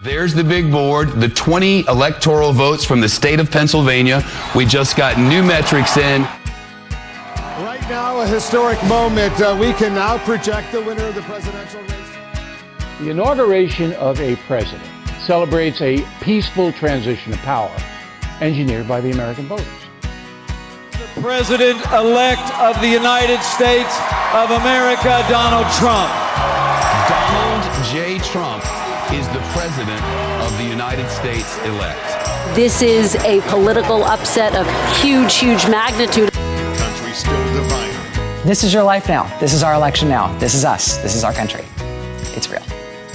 There's the big board, the 20 electoral votes from the state of Pennsylvania. We just got new metrics in. Right now, a historic moment. We can now project the winner of the presidential race. The inauguration of a president celebrates a peaceful transition of power engineered by the American voters. The President-elect of the United States of America, Donald Trump. Donald J. Trump is the president of the United States elect. This is a political upset of huge, huge magnitude. The country still divided. This is your life now. This is our election now. This is us. This is our country. It's real.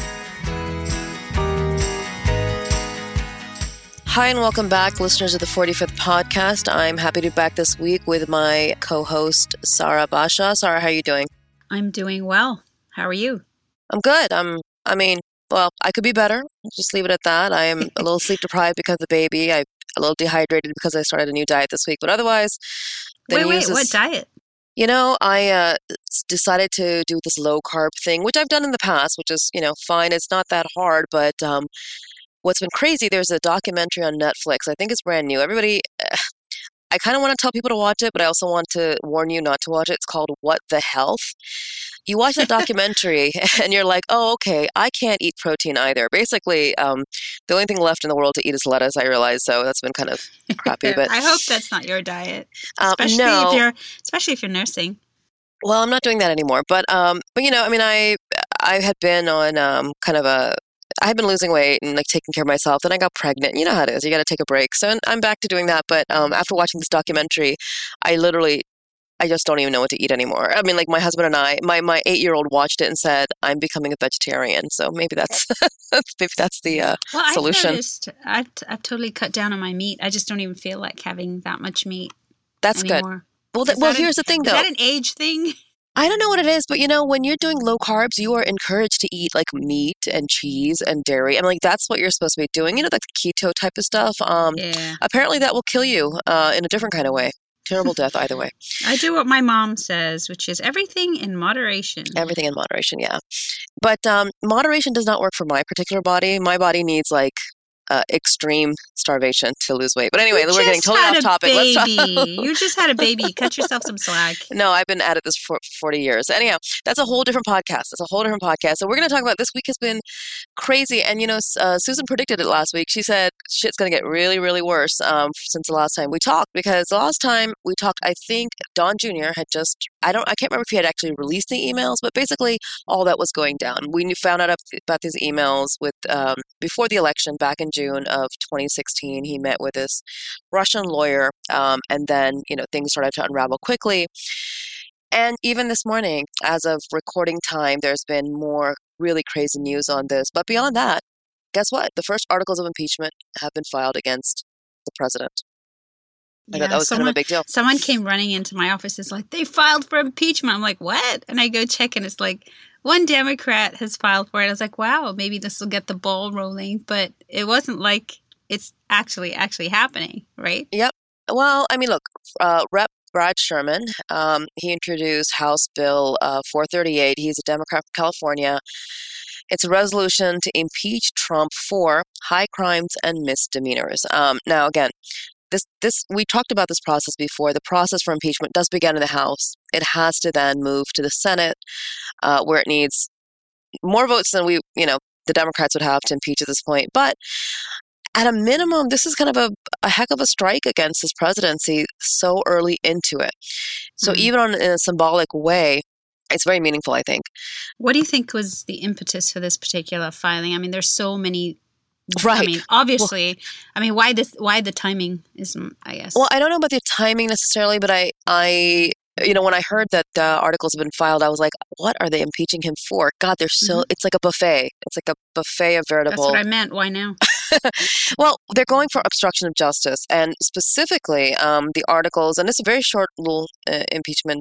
Hi, and welcome back, listeners of the 45th podcast. I'm happy to be back this week with my co-host, Sarah Basha. Sarah, how are you doing? I'm doing well. How are you? I'm good. Well, I could be better. Just leave it at that. I am a little sleep deprived because of the baby. I'm a little dehydrated because I started a new diet this week. But otherwise, Wait, what diet? You know, I decided to do this low carb thing, which I've done in the past, which is, fine. It's not that hard. But what's been crazy, there's a documentary on Netflix. I think it's brand new. Everybody, I kind of want to tell people to watch it, but I also want to warn you not to watch it. It's called What the Health. You watch that documentary and you're like, oh, okay, I can't eat protein either. Basically, the only thing left in the world to eat is lettuce, I realize. So that's been kind of crappy. But I hope that's not your diet, no. especially if you're nursing. Well, I'm not doing that anymore. But I had been on I had been losing weight and taking care of myself. Then I got pregnant. You know how it is. You got to take a break. So I'm back to doing that. But after watching this documentary, I just don't even know what to eat anymore. I mean, my husband and I, my 8-year-old watched it and said, I'm becoming a vegetarian. So maybe that's the solution. I've noticed, I've totally cut down on my meat. I just don't even feel like having that much meat That's anymore. Good. Well, here's the thing, though. Is that an age thing? I don't know what it is, but when you're doing low carbs, you are encouraged to eat meat and cheese and dairy. That's what you're supposed to be doing. The keto type of stuff. Yeah. Apparently that will kill you in a different kind of way. Terrible death either way. I do what my mom says, which is everything in moderation. Everything in moderation, yeah. But moderation does not work for my particular body. My body needs extreme starvation to lose weight. But anyway, we're getting totally off topic. You just had a baby. Cut yourself some slack. No, I've been at it this for 40 years. Anyhow, that's a whole different podcast. So we're going to talk about this week has been crazy. And, Susan predicted it last week. She said shit's going to get really, really worse since the last time we talked. Because the last time we talked, I think Don Jr. had just, I can't remember if he had actually released the emails, but basically all that was going down. We found out about these emails with before the election back in June of 2016. He met with this Russian lawyer, and then things started to unravel quickly. And even this morning, as of recording time, there's been more really crazy news on this. But beyond that, guess what? The first articles of impeachment have been filed against the president. I thought that was kind of a big deal. Someone came running into my office. It's like, they filed for impeachment. I'm like, what? And I go check, and it's like, one Democrat has filed for it. I was like, wow, maybe this will get the ball rolling. But it wasn't like it's actually happening, right? Yep. Well, look, Rep. Brad Sherman, he introduced House Bill 438. He's a Democrat from California. It's a resolution to impeach Trump for high crimes and misdemeanors. Now, again, this we talked about this process before. The process for impeachment does begin in the House. It has to then move to the Senate, where it needs more votes than the Democrats would have to impeach at this point. But at a minimum, this is kind of a heck of a strike against his presidency so early into it. So even in a symbolic way, it's very meaningful, I think. What do you think was the impetus for this particular filing? There's so many. Right. Obviously, why the timing is, I guess. Well, I don't know about the timing necessarily, but I when I heard that articles have been filed, I was like, what are they impeaching him for? God, they're so, it's like a buffet. It's like a buffet of veritable. That's what I meant. Why now? Well, they're going for obstruction of justice. And specifically, the articles, and it's a very short little impeachment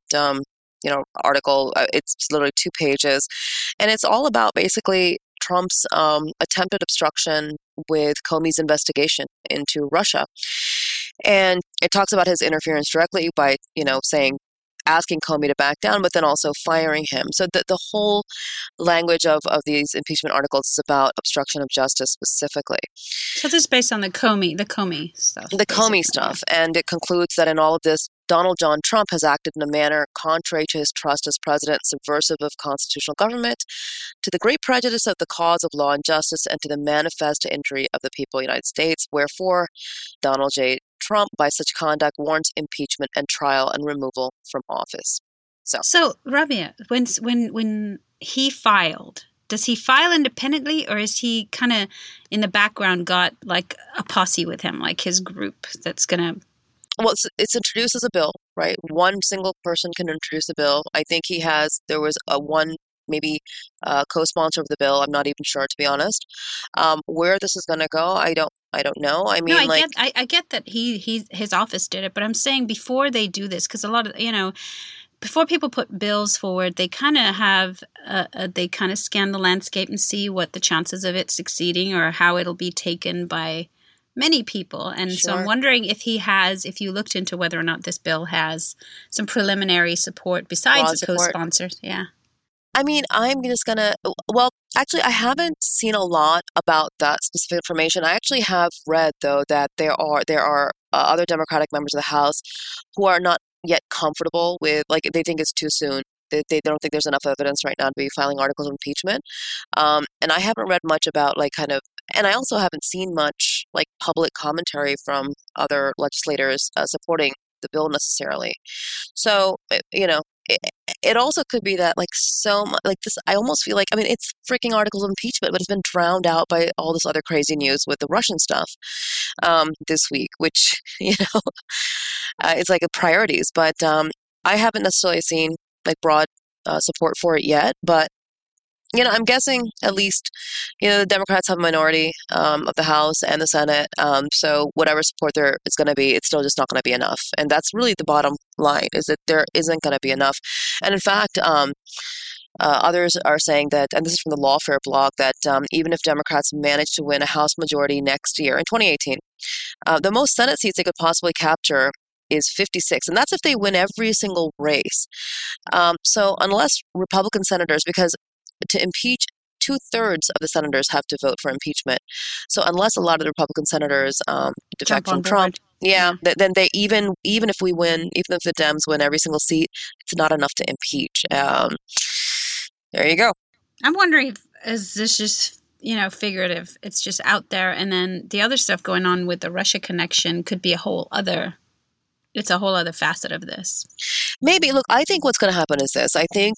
article. It's literally 2 pages. And it's all about basically Trump's attempted obstruction with Comey's investigation into Russia. And it talks about his interference directly by, saying asking Comey to back down, but then also firing him. So the whole language of these impeachment articles is about obstruction of justice specifically. So this is based on the Comey stuff. The Comey stuff. And it concludes that in all of this, Donald John Trump has acted in a manner contrary to his trust as president, subversive of constitutional government, to the great prejudice of the cause of law and justice, and to the manifest injury of the people of the United States. Wherefore, Donald J. Trump, by such conduct, warrants impeachment and trial and removal from office. So Rabia, when he filed, does he file independently, or is he kind of in the background got like a posse with him, like his group that's going to... Well, it's introduced as a bill, right? One single person can introduce a bill. I think there was one maybe co-sponsor of the bill. I'm not even sure, to be honest. Where this is going to go, I don't know. I mean, I get that his office did it, but I'm saying before they do this, because a lot of, before people put bills forward, they kind of have, they kind of scan the landscape and see what the chances of it succeeding or how it'll be taken by many people. And Sure. So I'm wondering if you looked into whether or not this bill has some preliminary support besides the co-sponsors. Yeah. I mean, I'm just going to, well, actually, I haven't seen a lot about that specific information. I actually have read, though, that there are other Democratic members of the House who are not yet comfortable with, like, they think it's too soon. They don't think there's enough evidence right now to be filing articles of impeachment. And I haven't read much about, and I also haven't seen much, public commentary from other legislators supporting the bill necessarily. So, it also could be that so much this, I almost feel it's freaking articles of impeachment, but it's been drowned out by all this other crazy news with the Russian stuff this week, which, it's like priorities. But I haven't necessarily seen broad support for it yet. But, I'm guessing at least, the Democrats have a minority of the House and the Senate. So whatever support there is going to be, it's still just not going to be enough. And that's really the bottom line, is that there isn't going to be enough. And in fact, others are saying that, and this is from the Lawfare blog, that even if Democrats manage to win a House majority next year, in 2018, the most Senate seats they could possibly capture is 56. And that's if they win every single race. So unless Republican senators, because to impeach, 2/3 of the senators have to vote for impeachment. So unless a lot of the Republican senaters defect from Trump, then they even if we win, even if the Dems win every single seat, it's not enough to impeach. There you go. I'm wondering is this just figurative? It's just out there, and then the other stuff going on with the Russia connection could be a whole other facet of this. Maybe. Look, I think what's going to happen is this.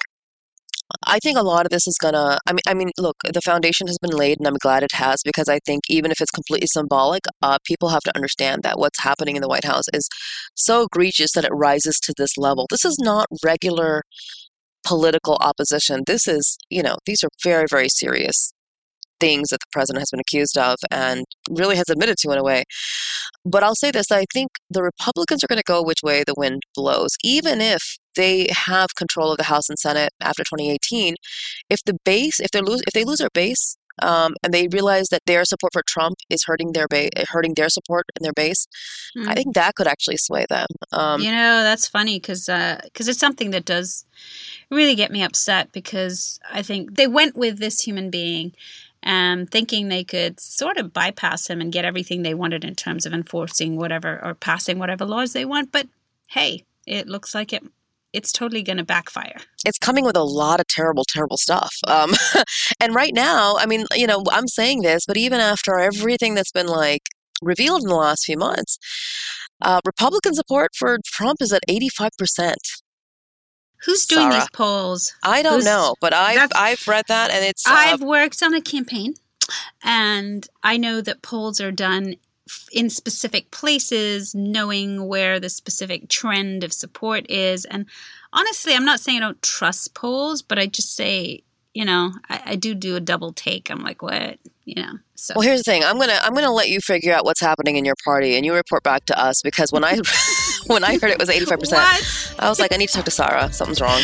I think a lot of this is gonna, look, the foundation has been laid, and I'm glad it has, because I think even if it's completely symbolic, people have to understand that what's happening in the White House is so egregious that it rises to this level. This is not regular political opposition. This is, these are very, very serious things that the president has been accused of and really has admitted to in a way. But I'll say this, I think the Republicans are going to go which way the wind blows, even if they have control of the House and Senate after 2018. If they lose their base, and they realize that their support for Trump is hurting their support in their base, I think that could actually sway them. That's funny because it's something that does really get me upset, because I think they went with this human being thinking they could sort of bypass him and get everything they wanted in terms of enforcing whatever or passing whatever laws they want. But hey, it looks like it's totally going to backfire. It's coming with a lot of terrible, terrible stuff. And right now, I'm saying this, but even after everything that's been revealed in the last few months, Republican support for Trump is at 85%. Who's doing these polls? I don't know, but I've read that, and it's... I've worked on a campaign, and I know that polls are done in specific places, knowing where the specific trend of support is. And honestly, I'm not saying I don't trust polls, but I just say, I do a double take. I'm like, what? So. Well, here's the thing. I'm gonna let you figure out what's happening in your party, and you report back to us, because when I heard it was 85%, I was like, I need to talk to Sarah. Something's wrong.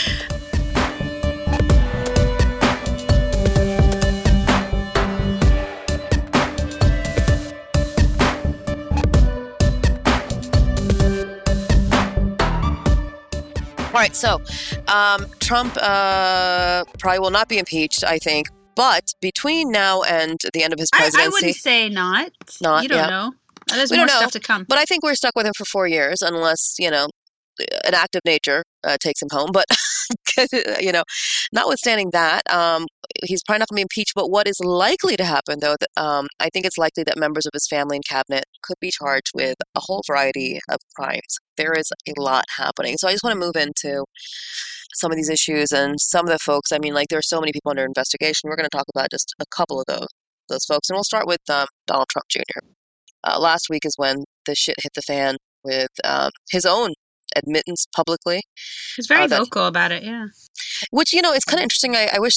All right, So, Trump probably will not be impeached, I think. But between now and the end of his presidency... I wouldn't say not. You don't know. There's We more don't know, stuff to come. But I think we're stuck with him for 4 years unless, an act of nature takes him home. But, notwithstanding that, he's probably not going to be impeached. But what is likely to happen, though, I think it's likely that members of his family and cabinet could be charged with a whole variety of crimes. There is a lot happening. So I just want to move into some of these issues and some of the folks. I mean, there are so many people under investigation. We're going to talk about just a couple of those folks. And we'll start with Donald Trump Jr. Last week is when the shit hit the fan with his own admittance publicly. He's very vocal about it, yeah. Which, it's kind of interesting. I wish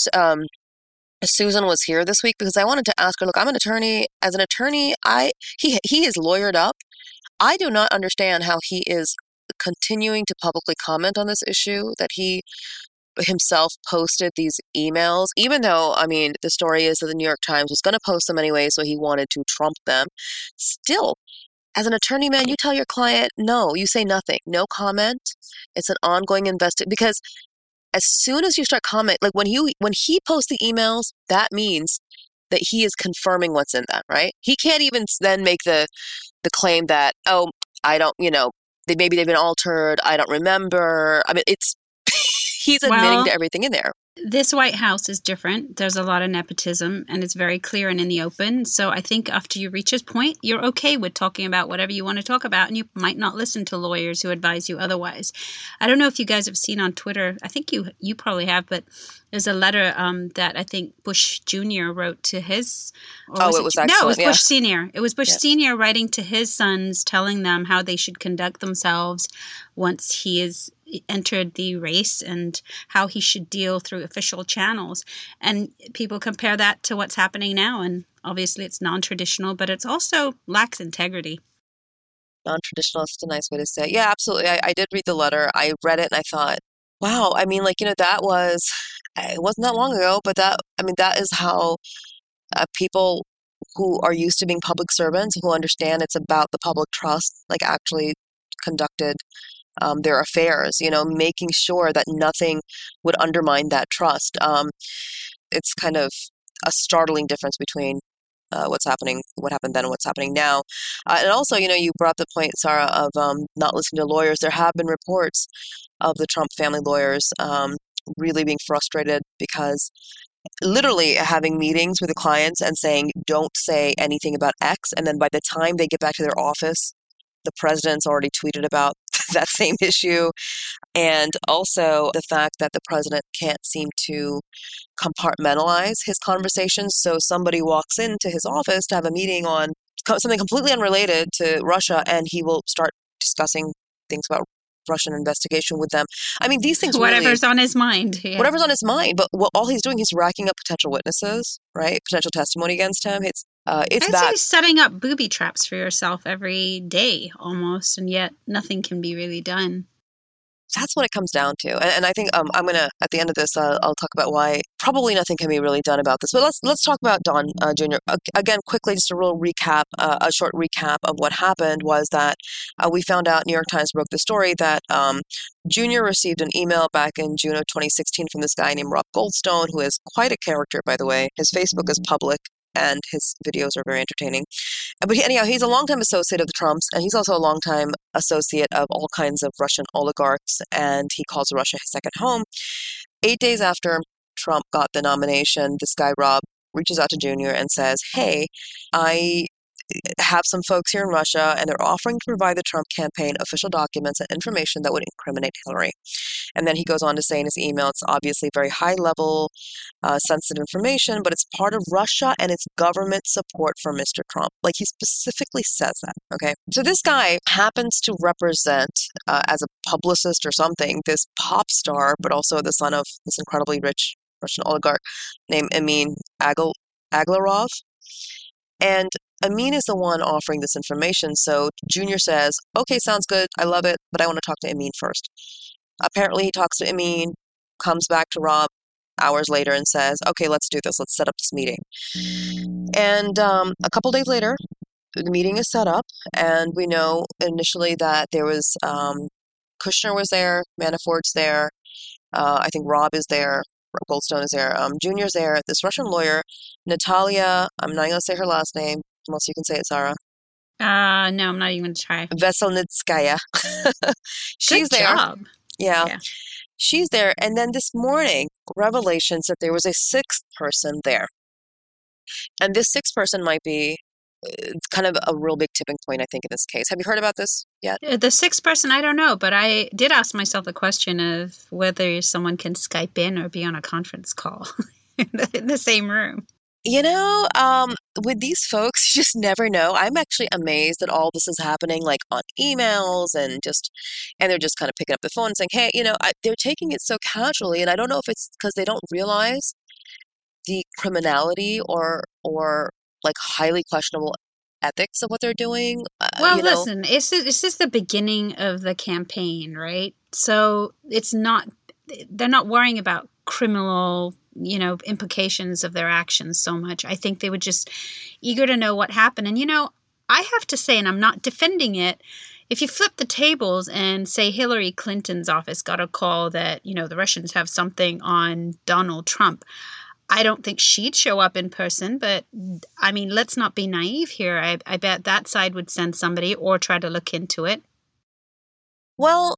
Susan was here this week because I wanted to ask her, look, I'm an attorney. As an attorney, he is lawyered up. I do not understand how he is continuing to publicly comment on this issue, that he himself posted these emails, even though, the story is that the New York Times was going to post them anyway, so he wanted to trump them. Still, as an attorney, man, you tell your client, no, you say nothing, no comment. It's an ongoing investigation, because as soon as you start comment, when he posts the emails, that means that he is confirming what's in them, right? He can't even then make the claim that, oh, I don't, maybe they've been altered, I don't remember. It's he's admitting to everything in there. This White House is different. There's a lot of nepotism, and it's very clear and in the open. So I think after you reach this point, you're okay with talking about whatever you want to talk about, and you might not listen to lawyers who advise you otherwise. I don't know if you guys have seen on Twitter. I think you probably have, but there's a letter that I think Bush Jr. wrote to his... it was excellent. No, it was Bush Sr. It was Bush Sr. writing to his sons, telling them how they should conduct themselves once he is entered the race and how he should deal through official channels. And people compare that to what's happening now. And obviously it's non-traditional, but it's also lacks integrity. Non-traditional is a nice way to say it. Yeah, absolutely. I did read the letter. I read it and I thought, wow, that was, it wasn't that long ago, but that is how people who are used to being public servants, who understand it's about the public trust, actually conducted their affairs, making sure that nothing would undermine that trust. It's kind of a startling difference between what happened then and what's happening now. And also, you brought up the point, Sarah, of not listening to lawyers. There have been reports of the Trump family lawyers really being frustrated because literally having meetings with the clients and saying, don't say anything about X. And then by the time they get back to their office, the president's already tweeted about that same issue. And also the fact that the president can't seem to compartmentalize his conversations. So somebody walks into his office to have a meeting on something completely unrelated to Russia, and he will start discussing things about Russian investigation with them. These things whatever's on his mind. Yeah. Whatever's on his mind. But all he's doing, he's racking up potential witnesses, right? Potential testimony against him. It's bad. He's setting up booby traps for yourself every day almost, and yet nothing can be really done. That's what it comes down to. And I think I'm going to, at the end of this, I'll talk about why probably nothing can be really done about this. But let's talk about Don Jr. Again, quickly, just a real recap, a short recap of what happened was that we found out, New York Times broke the story, that Jr. received an email back in June of 2016 from this guy named Rob Goldstone, who is quite a character, by the way. His Facebook is public, and his videos are very entertaining. But anyhow, he's a longtime associate of the Trumps, and he's also a longtime associate of all kinds of Russian oligarchs, and he calls Russia his second home. 8 days after Trump got the nomination, this guy, Rob, reaches out to Jr. and says, hey, I have some folks here in Russia, and they're offering to provide the Trump campaign official documents and information that would incriminate Hillary. And then he goes on to say in his email, it's obviously very high-level, sensitive information, but it's part of Russia and its government support for Mr. Trump. He specifically says that, okay? So this guy happens to represent, as a publicist or something, this pop star, but also the son of this incredibly rich Russian oligarch named Emin Aglarov. And Emin is the one offering this information. So Junior says, okay, sounds good. I love it, but I want to talk to Emin first. Apparently he talks to Emin, comes back to Rob hours later and says, okay, let's do this. Let's set up this meeting. And a couple days later, the meeting is set up, and we know initially that there was Kushner was there, Manafort's there, I think Rob is there, Goldstone is there, Junior's there, this Russian lawyer, Natalia, I'm not going to say her last name, unless you can say it, Sarah. No, I'm not even going to try. Veselnitskaya. She's Good there. job. Yeah. She's there. And then this morning, revelations that there was a sixth person there. And this sixth person might be kind of a real big tipping point, I think, in this case. Have you heard about this yet? The sixth person, I don't know, but I did ask myself the question of whether someone can Skype in or be on a conference call in the same room. You know, with these folks, you just never know. I'm actually amazed that all this is happening like on emails and they're just kind of picking up the phone and saying, hey, you know, they're taking it so casually. And I don't know if it's because they don't realize the criminality or like highly questionable ethics of what they're doing. Well, listen, it's just the beginning of the campaign, right? So they're not worrying about criminal, implications of their actions so much. I think they were just eager to know what happened. And, I have to say, and I'm not defending it, if you flip the tables and say Hillary Clinton's office got a call that, the Russians have something on Donald Trump, I don't think she'd show up in person, but I mean, let's not be naive here. I bet that side would send somebody or try to look into it. Well,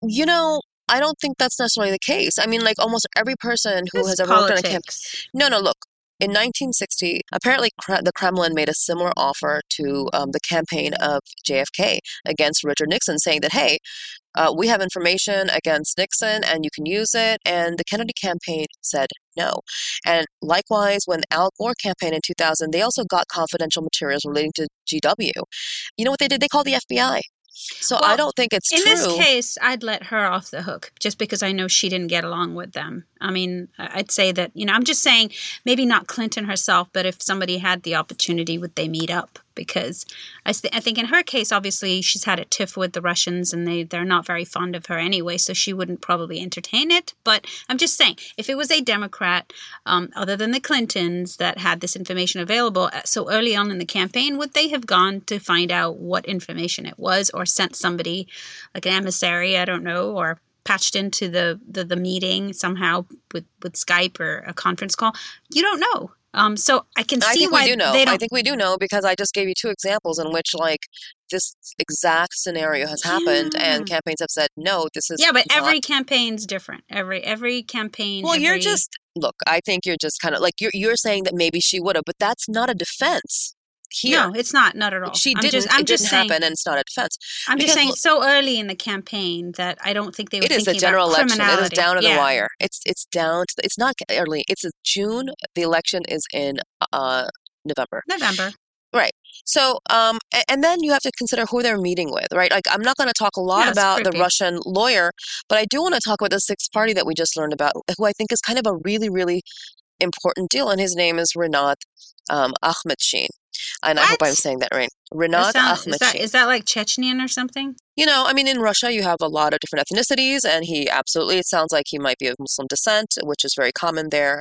I don't think that's necessarily the case. I mean, like almost every person who has ever worked on a campaign. No, look. In 1960, apparently the Kremlin made a similar offer to the campaign of JFK against Richard Nixon, saying that, hey, we have information against Nixon and you can use it. And the Kennedy campaign said no. And likewise, when Al Gore campaigned in 2000, they also got confidential materials relating to GW. You know what they did? They called the FBI. So I don't think it's true. In this case, I'd let her off the hook just because I know she didn't get along with them. I mean, I'd say that, I'm just saying maybe not Clinton herself, but if somebody had the opportunity, would they meet up? Because I think in her case, obviously, she's had a tiff with the Russians and they're not very fond of her anyway, so she wouldn't probably entertain it. But I'm just saying, if it was a Democrat, other than the Clintons, that had this information available so early on in the campaign, would they have gone to find out what information it was or sent somebody like an emissary, I don't know, or patched into the meeting somehow with Skype or a conference call? You don't know. So I can see why they don't. I think we do know because I just gave you two examples in which like this exact scenario has happened and campaigns have said, no, this is but every campaign's different. Every campaign. Well, look, I think you're just kind of like, you're saying that maybe she would have, but that's not a defense. Here. No, it's not at all. She didn't. It didn't happen, and it's not a defense. I'm just saying, so early in the campaign that I don't think they were thinking about criminality. It is a general election. It is down to the wire. It's down to. It's not early. It's June. The election is in November. Right. So, and then you have to consider who they're meeting with, right? Like, I'm not going to talk a lot about the Russian lawyer, but I do want to talk about the sixth party that we just learned about, who I think is kind of a really, really important deal, and his name is Rinat Akhmetshin. And I hope I'm saying that right. Rinat Akhmetshin. Is that like Chechnyan or something? I mean, in Russia, you have a lot of different ethnicities, and it sounds like he might be of Muslim descent, which is very common there.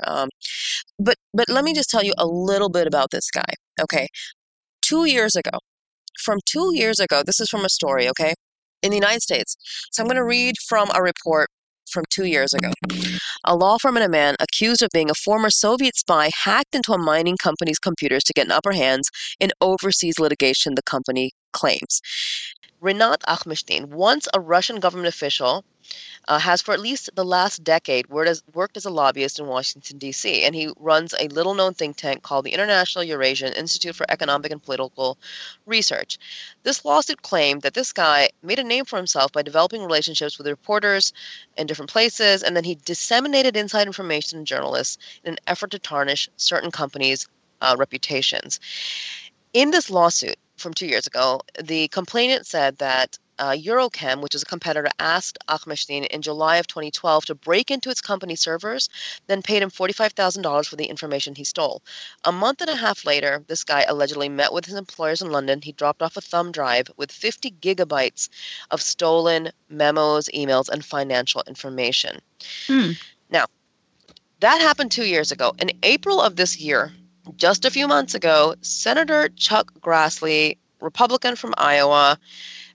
But let me just tell you a little bit about this guy, okay? 2 years ago, this is from a story, okay, in the United States. So I'm going to read from a report from 2 years ago. A law firm and a man accused of being a former Soviet spy hacked into a mining company's computers to get an upper hand in overseas litigation, the company claims. Rinat Akhmetshin, once a Russian government official, has for at least the last decade worked as a lobbyist in Washington, D.C., and he runs a little-known think tank called the International Eurasian Institute for Economic and Political Research. This lawsuit claimed that this guy made a name for himself by developing relationships with reporters in different places, and then he disseminated inside information to journalists in an effort to tarnish certain companies' reputations. In this lawsuit from 2 years ago, the complainant said that Eurochem, which is a competitor, asked Akhmetshin in July of 2012 to break into its company servers, then paid him $45,000 for the information he stole. A month and a half later, this guy allegedly met with his employers in London. He dropped off a thumb drive with 50 gigabytes of stolen memos, emails, and financial information. Now, that happened 2 years ago. In April of this year, just a few months ago, Senator Chuck Grassley, Republican from Iowa,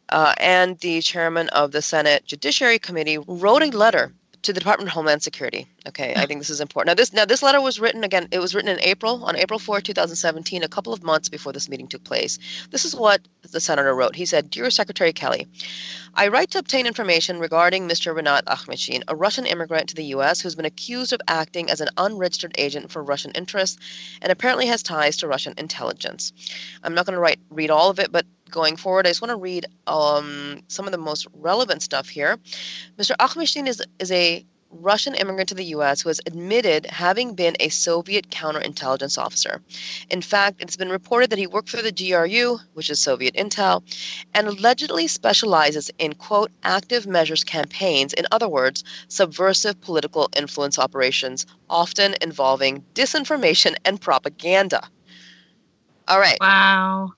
and the chairman of the Senate Judiciary Committee wrote a letter to the Department of Homeland Security. Okay, I think this is important. Now this letter was written again. It was written in April, on April 4, 2017, a couple of months before this meeting took place. This is what the senator wrote. He said, "Dear Secretary Kelly, I write to obtain information regarding Mr. Rinat Akhmetshin, a Russian immigrant to the U.S. who's been accused of acting as an unregistered agent for Russian interests and apparently has ties to Russian intelligence." I'm not going to read all of it, but going forward, I just want to read some of the most relevant stuff here. Mr. Akhmetshin is a Russian immigrant to the U.S. who has admitted having been a Soviet counterintelligence officer. In fact, it's been reported that he worked for the GRU, which is Soviet intel, and allegedly specializes in, quote, active measures campaigns, in other words, subversive political influence operations, often involving disinformation and propaganda. All right. Wow.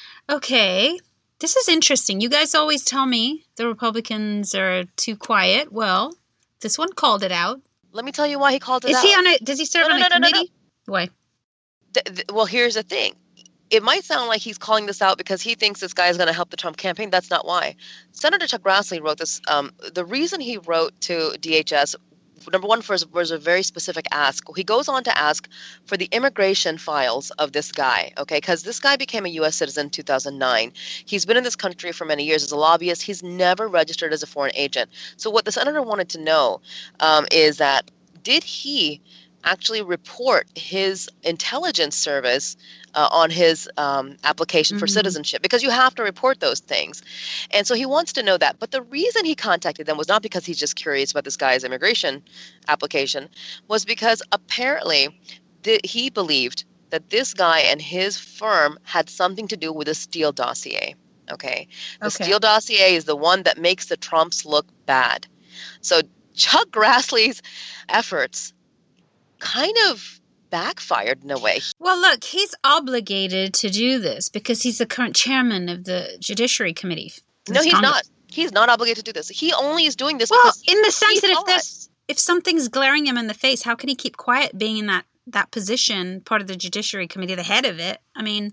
Okay. This is interesting. You guys always tell me the Republicans are too quiet. Well, this one called it out. Let me tell you why he called it out. Is he on a? Does he serve on a committee? No. Why? Well, here's the thing. It might sound like he's calling this out because he thinks this guy is going to help the Trump campaign. That's not why. Senator Chuck Grassley wrote this. The reason he wrote to DHS, number one, was a very specific ask. He goes on to ask for the immigration files of this guy, okay? Because this guy became a U.S. citizen in 2009. He's been in this country for many years as a lobbyist. He's never registered as a foreign agent. So what the senator wanted to know is that did he actually report his intelligence service on his application for citizenship, because you have to report those things. And so he wants to know that. But the reason he contacted them was not because he's just curious about this guy's immigration application, was because apparently he believed that this guy and his firm had something to do with the Steele dossier. Okay. The Steele dossier is the one that makes the Trumps look bad. So Chuck Grassley's efforts kind of backfired in a way. Well, look, he's obligated to do this because he's the current chairman of the Judiciary Committee. No, he's not. He's not obligated to do this. He only is doing this because in the sense that if something's glaring him in the face, how can he keep quiet being in that position, part of the Judiciary Committee, the head of it? I mean,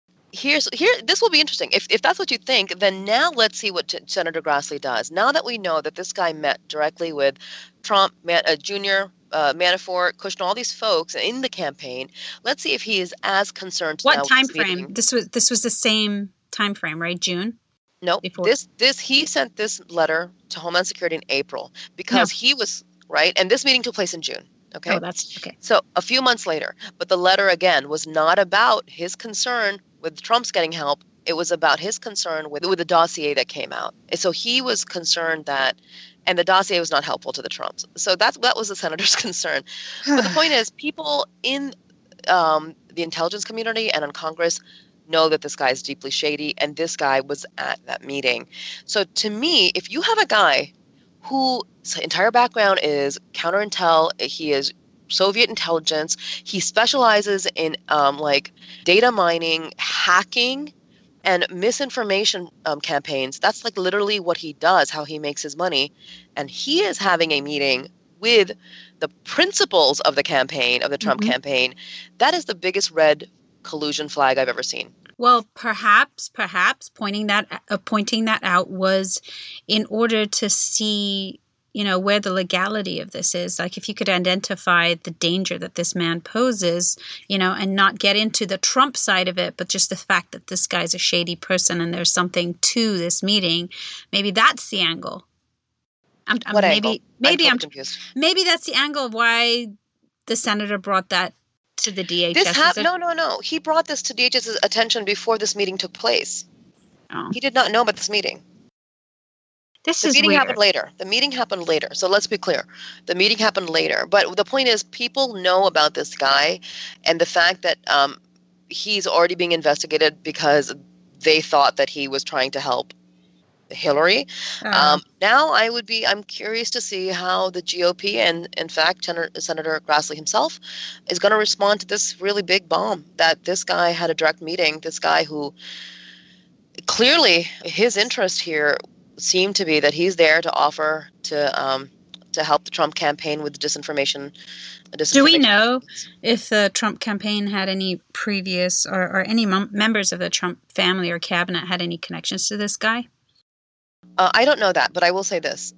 this will be interesting. If that's what you think, then now let's see what Senator Grassley does. Now that we know that this guy met directly with Trump, Jr., Manafort, Kushner, all these folks in the campaign, let's see if he is as concerned. What time frame? This was the same time frame, right? June? No, he sent this letter to Homeland Security in April because he was right, and this meeting took place in June. Okay. Oh, that's okay. So a few months later, but the letter again was not about his concern with Trump's getting help. It was about his concern with the dossier that came out. And so he was concerned that, and the dossier was not helpful to the Trumps. So that was the senator's concern. But the point is, people in the intelligence community and in Congress know that this guy is deeply shady, and this guy was at that meeting. So to me, if you have a guy whose entire background is counterintel, he is Soviet intelligence, he specializes in data mining, hacking, and misinformation campaigns. That's like literally what he does, how he makes his money. And he is having a meeting with the principals of the campaign, of the Trump campaign. That is the biggest red collusion flag I've ever seen. Well, perhaps pointing that out was in order to see, where the legality of this is. Like if you could identify the danger that this man poses, and not get into the Trump side of it, but just the fact that this guy's a shady person and there's something to this meeting, maybe that's the angle. Maybe I'm confused. Maybe that's the angle of why the senator brought that to the DHS. No. He brought this to DHS's attention before this meeting took place. Oh. He did not know about this meeting. The meeting happened later. The meeting happened later. So let's be clear. The meeting happened later. But the point is, people know about this guy, and the fact that he's already being investigated because they thought that he was trying to help Hillary. Now I'm curious to see how the GOP and, in fact, Senator Grassley himself is going to respond to this really big bomb that this guy had a direct meeting. This guy who clearly his interest here seemed to be that he's there to offer to help the Trump campaign with disinformation. Do we know if the Trump campaign had any previous or any members of the Trump family or cabinet had any connections to this guy? I don't know that, but I will say this.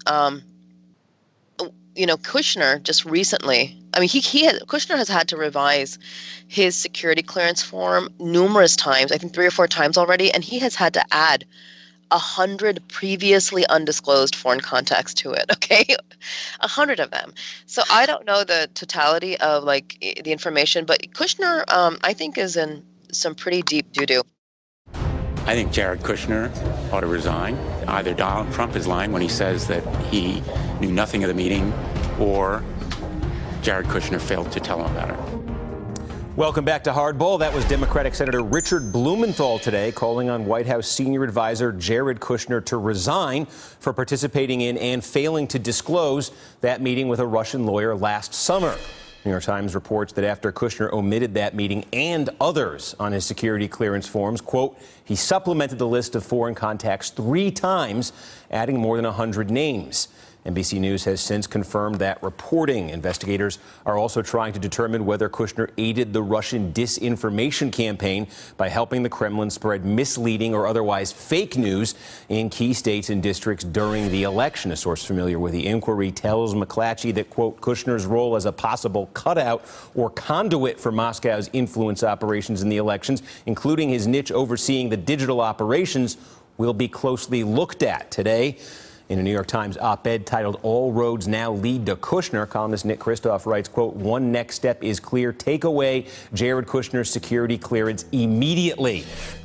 Kushner just recently, Kushner has had to revise his security clearance form numerous times, I think 3 or 4 times already, and he has had to add 100 previously undisclosed foreign contacts to it, okay? 100 of them. So I don't know the totality of the information, but Kushner, I think, is in some pretty deep doo-doo. I think Jared Kushner ought to resign. Either Donald Trump is lying when he says that he knew nothing of the meeting, or Jared Kushner failed to tell him about it. Welcome back to Hardball. That was Democratic Senator Richard Blumenthal today calling on White House senior advisor Jared Kushner to resign for participating in and failing to disclose that meeting with a Russian lawyer last summer. New York Times reports that after Kushner omitted that meeting and others on his security clearance forms, quote, he supplemented the list of foreign contacts 3 times, adding more than 100 names. NBC News has since confirmed that reporting. Investigators are also trying to determine whether Kushner aided the Russian disinformation campaign by helping the Kremlin spread misleading or otherwise fake news in key states and districts during the election. A source familiar with the inquiry tells McClatchy that, quote, Kushner's role as a possible cutout or conduit for Moscow's influence operations in the elections, including his niche overseeing the digital operations, will be closely looked at. Today, in a New York Times op-ed titled All Roads Now Lead to Kushner, columnist Nick Kristof writes, quote, one next step is clear. Take away Jared Kushner's security clearance immediately.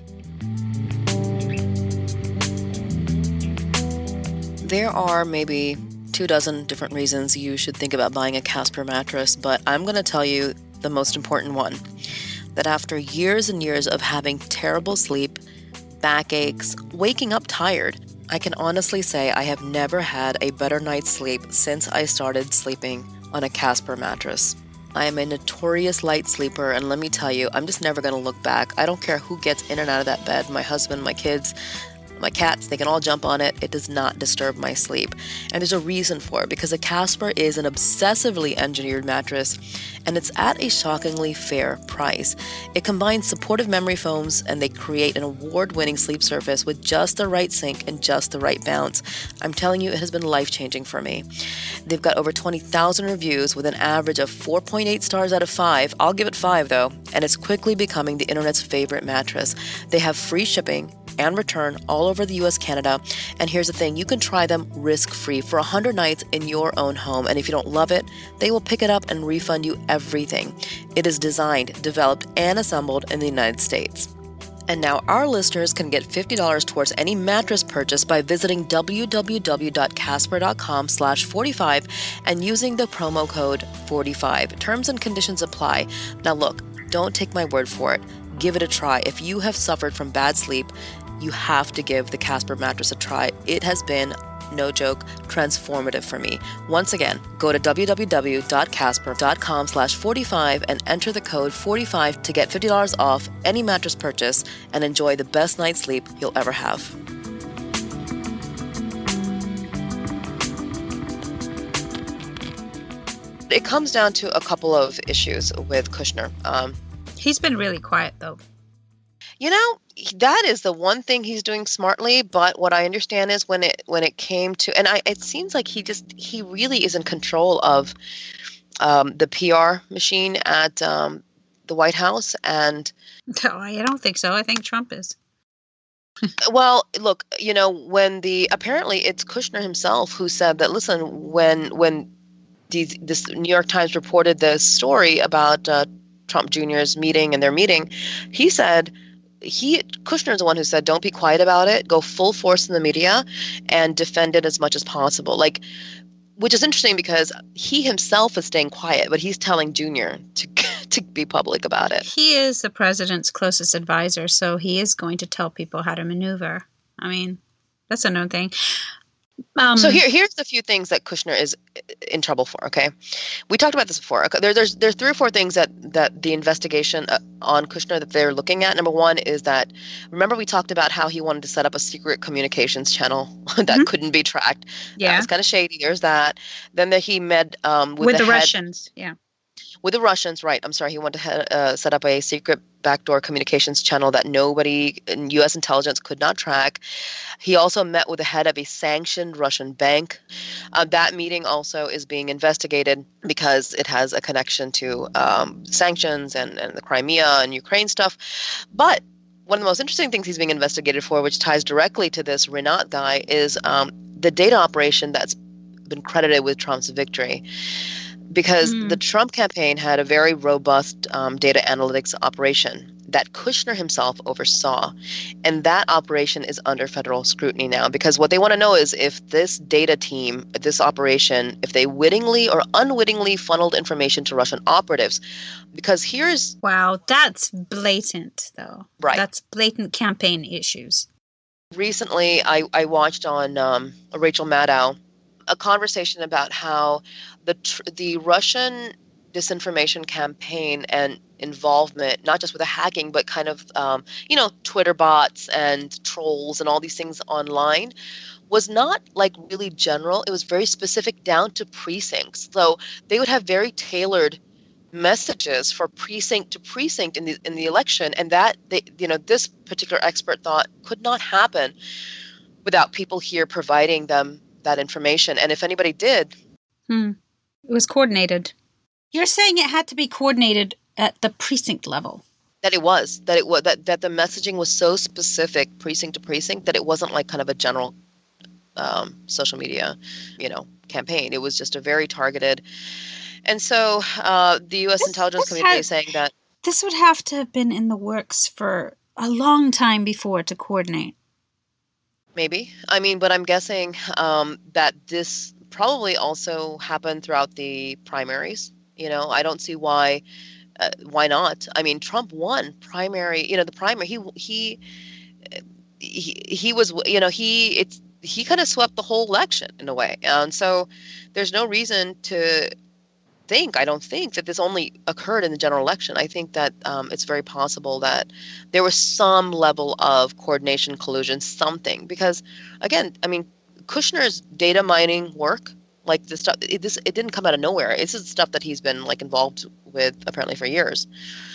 There are maybe 24 different reasons you should think about buying a Casper mattress, but I'm going to tell you the most important one. That after years and years of having terrible sleep, backaches, waking up tired, I can honestly say I have never had a better night's sleep since I started sleeping on a Casper mattress. I am a notorious light sleeper, and let me tell you, I'm just never going to look back. I don't care who gets in and out of that bed, my husband, my kids, my cats, they can all jump on it. It does not disturb my sleep. And there's a reason for it, because a Casper is an obsessively engineered mattress, and it's at a shockingly fair price. It combines supportive memory foams, and they create an award-winning sleep surface with just the right sink and just the right bounce. I'm telling you, it has been life-changing for me. They've got over 20,000 reviews with an average of 4.8 stars out of 5. I'll give it 5, though, and it's quickly becoming the internet's favorite mattress. They have free shipping and return all over the US, Canada. And here's the thing, you can try them risk-free for 100 nights in your own home. And if you don't love it, they will pick it up and refund you everything. It is designed, developed, and assembled in the United States. And now our listeners can get $50 towards any mattress purchase by visiting www.casper.com/45 and using the promo code 45. Terms and conditions apply. Now look, don't take my word for it. Give it a try. If you have suffered from bad sleep, you have to give the Casper mattress a try. It has been, no joke, transformative for me. Once again, go to www.casper.com/45 and enter the code 45 to get $50 off any mattress purchase and enjoy the best night's sleep you'll ever have. It comes down to a couple of issues with Kushner. He's been really quiet, though. You know, that is the one thing he's doing smartly. But what I understand is when it came to, and it seems like he really is in control of the PR machine at the White House. And No, I don't think so. I think Trump is. Well, look, apparently it's Kushner himself who said that. Listen, when this New York Times reported the story about Trump Jr.'s meeting and their meeting, he said, Kushner is the one who said, don't be quiet about it, go full force in the media and defend it as much as possible. Which is interesting because he himself is staying quiet, but he's telling Jr. to be public about it. He is the president's closest advisor, so he is going to tell people how to maneuver. I mean, that's a known thing. So here's a few things that Kushner is in trouble for, okay? We talked about this before. There's 3 or 4 things that the investigation on Kushner that they're looking at. Number one is that, remember we talked about how he wanted to set up a secret communications channel that couldn't be tracked. Yeah. That was kind of shady. There's that. Then he met with the head, Russians, yeah. With the Russians, right. I'm sorry. He wanted to set up a secret backdoor communications channel that nobody in U.S. intelligence could not track. He also met with the head of a sanctioned Russian bank. That meeting also is being investigated because it has a connection to sanctions and the Crimea and Ukraine stuff. But one of the most interesting things he's being investigated for, which ties directly to this Rinat guy, is the data operation that's been credited with Trump's victory. Because the Trump campaign had a very robust data analytics operation that Kushner himself oversaw. And that operation is under federal scrutiny now, because what they want to know is if this data team, this operation, if they wittingly or unwittingly funneled information to Russian operatives. Because here's... Wow, that's blatant, though. Right. That's blatant campaign issues. Recently, I watched on Rachel Maddow a conversation about how the Russian disinformation campaign and involvement, not just with the hacking, but kind of, Twitter bots and trolls and all these things online, was not like really general. It was very specific down to precincts. So they would have very tailored messages for precinct to precinct in the election, and that this particular expert thought could not happen without people here providing them that information. And if anybody did, it was coordinated. You're saying it had to be coordinated at the precinct level. That the messaging was so specific precinct to precinct that it wasn't like kind of a general social media, campaign. It was just a very targeted. And so the U.S. intelligence community is saying that this would have to have been in the works for a long time before to coordinate. Maybe. I mean, but I'm guessing that this probably also happened throughout the primaries. I don't see why not. I mean, Trump won primary. The primary. He was. He kind of swept the whole election in a way, and so there's no reason to think. I don't think that this only occurred in the general election. I think that it's very possible that there was some level of coordination, collusion, something. Because, again, I mean, Kushner's data mining work, like this stuff, it didn't come out of nowhere. This is stuff that he's been involved with apparently for years.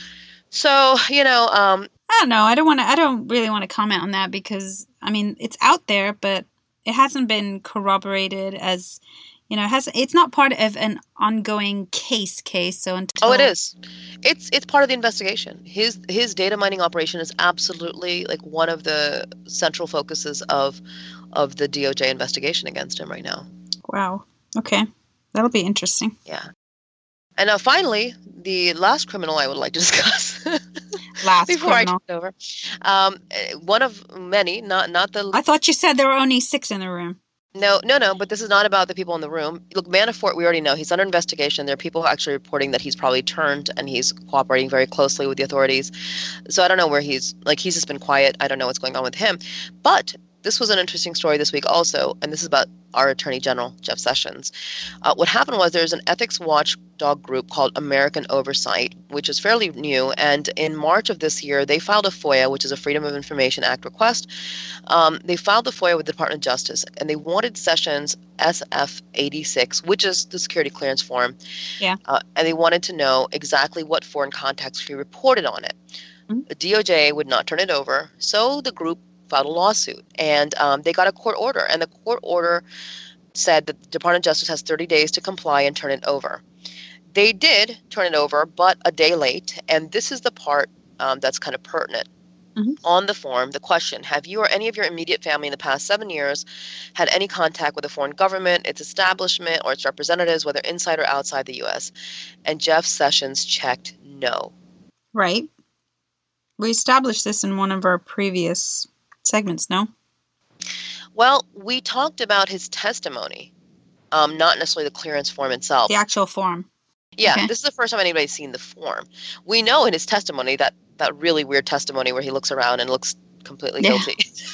So I don't know. I don't really want to comment on that because I mean it's out there, but it hasn't been corroborated as. It's not part of an ongoing case. So until it is. It's part of the investigation. His data mining operation is absolutely one of the central focuses of the DOJ investigation against him right now. Wow. Okay, that'll be interesting. Yeah. And now, finally, the last criminal I would like to discuss. Before criminal. I turn it over, one of many, not the. I thought you said there were only 6 in the room. No, but this is not about the people in the room. Look, Manafort, we already know he's under investigation. There are people actually reporting that he's probably turned and he's cooperating very closely with the authorities. So I don't know where he's just been quiet. I don't know what's going on with him. But this was an interesting story this week also, and this is about our Attorney General, Jeff Sessions. What happened was there's an ethics watchdog group called American Oversight, which is fairly new, and in March of this year, they filed a FOIA, which is a Freedom of Information Act request. They filed the FOIA with the Department of Justice, and they wanted Sessions' SF-86, which is the security clearance form, and they wanted to know exactly what foreign contacts he reported on it. Mm-hmm. The DOJ would not turn it over, so the group filed a lawsuit, and they got a court order, and the court order said that the Department of Justice has 30 days to comply and turn it over. They did turn it over, but a day late, and this is the part that's kind of pertinent. Mm-hmm. On the form, the question, have you or any of your immediate family in the past 7 years had any contact with a foreign government, its establishment, or its representatives, whether inside or outside the U.S.? And Jeff Sessions checked no. Right. We established this in one of our previous segments, no? Well, we talked about his testimony, not necessarily the clearance form itself. The actual form. Yeah, okay. This is the first time anybody's seen the form. We know in his testimony that really weird testimony where he looks around and looks completely guilty.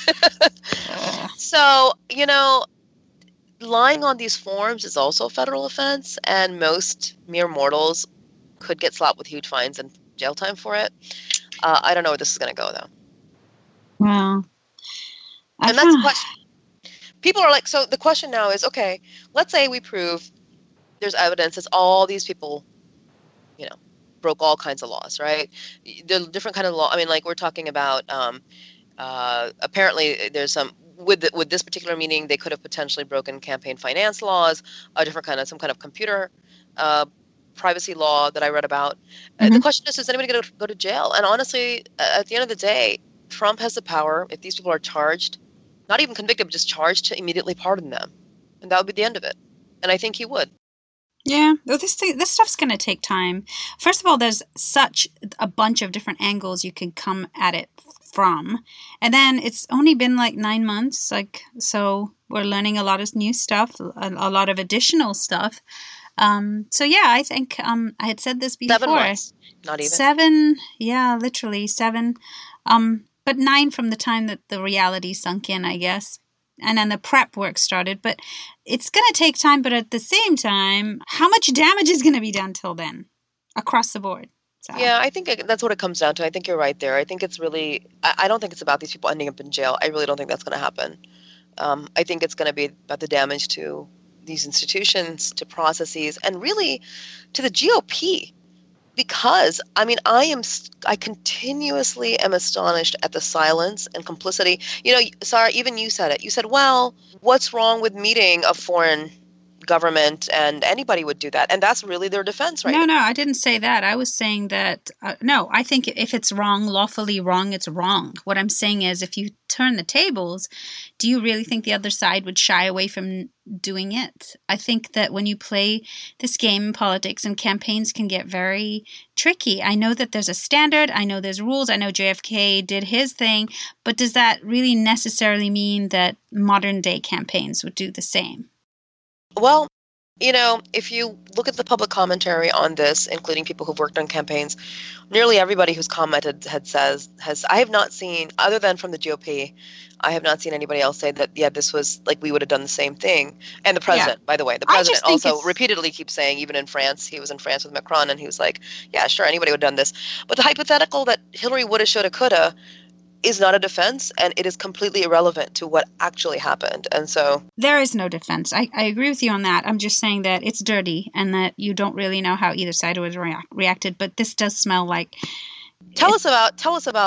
So, lying on these forms is also a federal offense, and most mere mortals could get slapped with huge fines and jail time for it. I don't know where this is going to go, though. Well, and that's the question. People are like, so the question now is, okay, let's say we prove there's evidence that all these people broke all kinds of laws, right? The different kind of law. I mean, like we're talking about. Apparently, there's some with this particular meeting, they could have potentially broken campaign finance laws, some kind of computer privacy law that I read about. The question is anybody going to go to jail? And honestly, at the end of the day, Trump has the power, if these people are charged, not even convicted, but just charged, to immediately pardon them. And that would be the end of it. And I think he would. Yeah, this stuff's going to take time. First of all, there's such a bunch of different angles you can come at it from. And then it's only been like 9 months. So we're learning a lot of new stuff, a lot of additional stuff. So yeah, I think I had said this before. 7 months, not even. 7, yeah, literally 7. But 9 from the time that the reality sunk in, I guess. And then the prep work started. But it's going to take time. But at the same time, how much damage is going to be done till then across the board? So. Yeah, I think that's what it comes down to. I think you're right there. I think it's really, I don't think it's about these people ending up in jail. I really don't think that's going to happen. I think it's going to be about the damage to these institutions, to processes, and really to the GOP. Because, I mean, I continuously am astonished at the silence and complicity. Sarah, even you said it. You said, well, what's wrong with meeting a foreign government, and anybody would do that? And that's really their defense, right? No, I didn't say that. I was saying that, no, I think if it's wrong, lawfully wrong, it's wrong. What I'm saying is, if you turn the tables, do you really think the other side would shy away from doing it? I think that when you play this game in politics, and campaigns can get very tricky. I know that there's a standard. I know there's rules. I know JFK did his thing. But does that really necessarily mean that modern day campaigns would do the same? Well, if you look at the public commentary on this, including people who've worked on campaigns, nearly everybody who's commented I have not seen, other than from the GOP, I have not seen anybody else say that, yeah, this was like we would have done the same thing. And the president, by the way, the president also repeatedly keeps saying, even in France, he was in France with Macron, and he was like, yeah, sure, anybody would have done this. But the hypothetical that Hillary woulda, shoulda, coulda is not a defense, and it is completely irrelevant to what actually happened. And so there is no defense. I agree with you on that. I'm just saying that it's dirty and that you don't really know how either side would have reacted. But this does smell like. Tell us about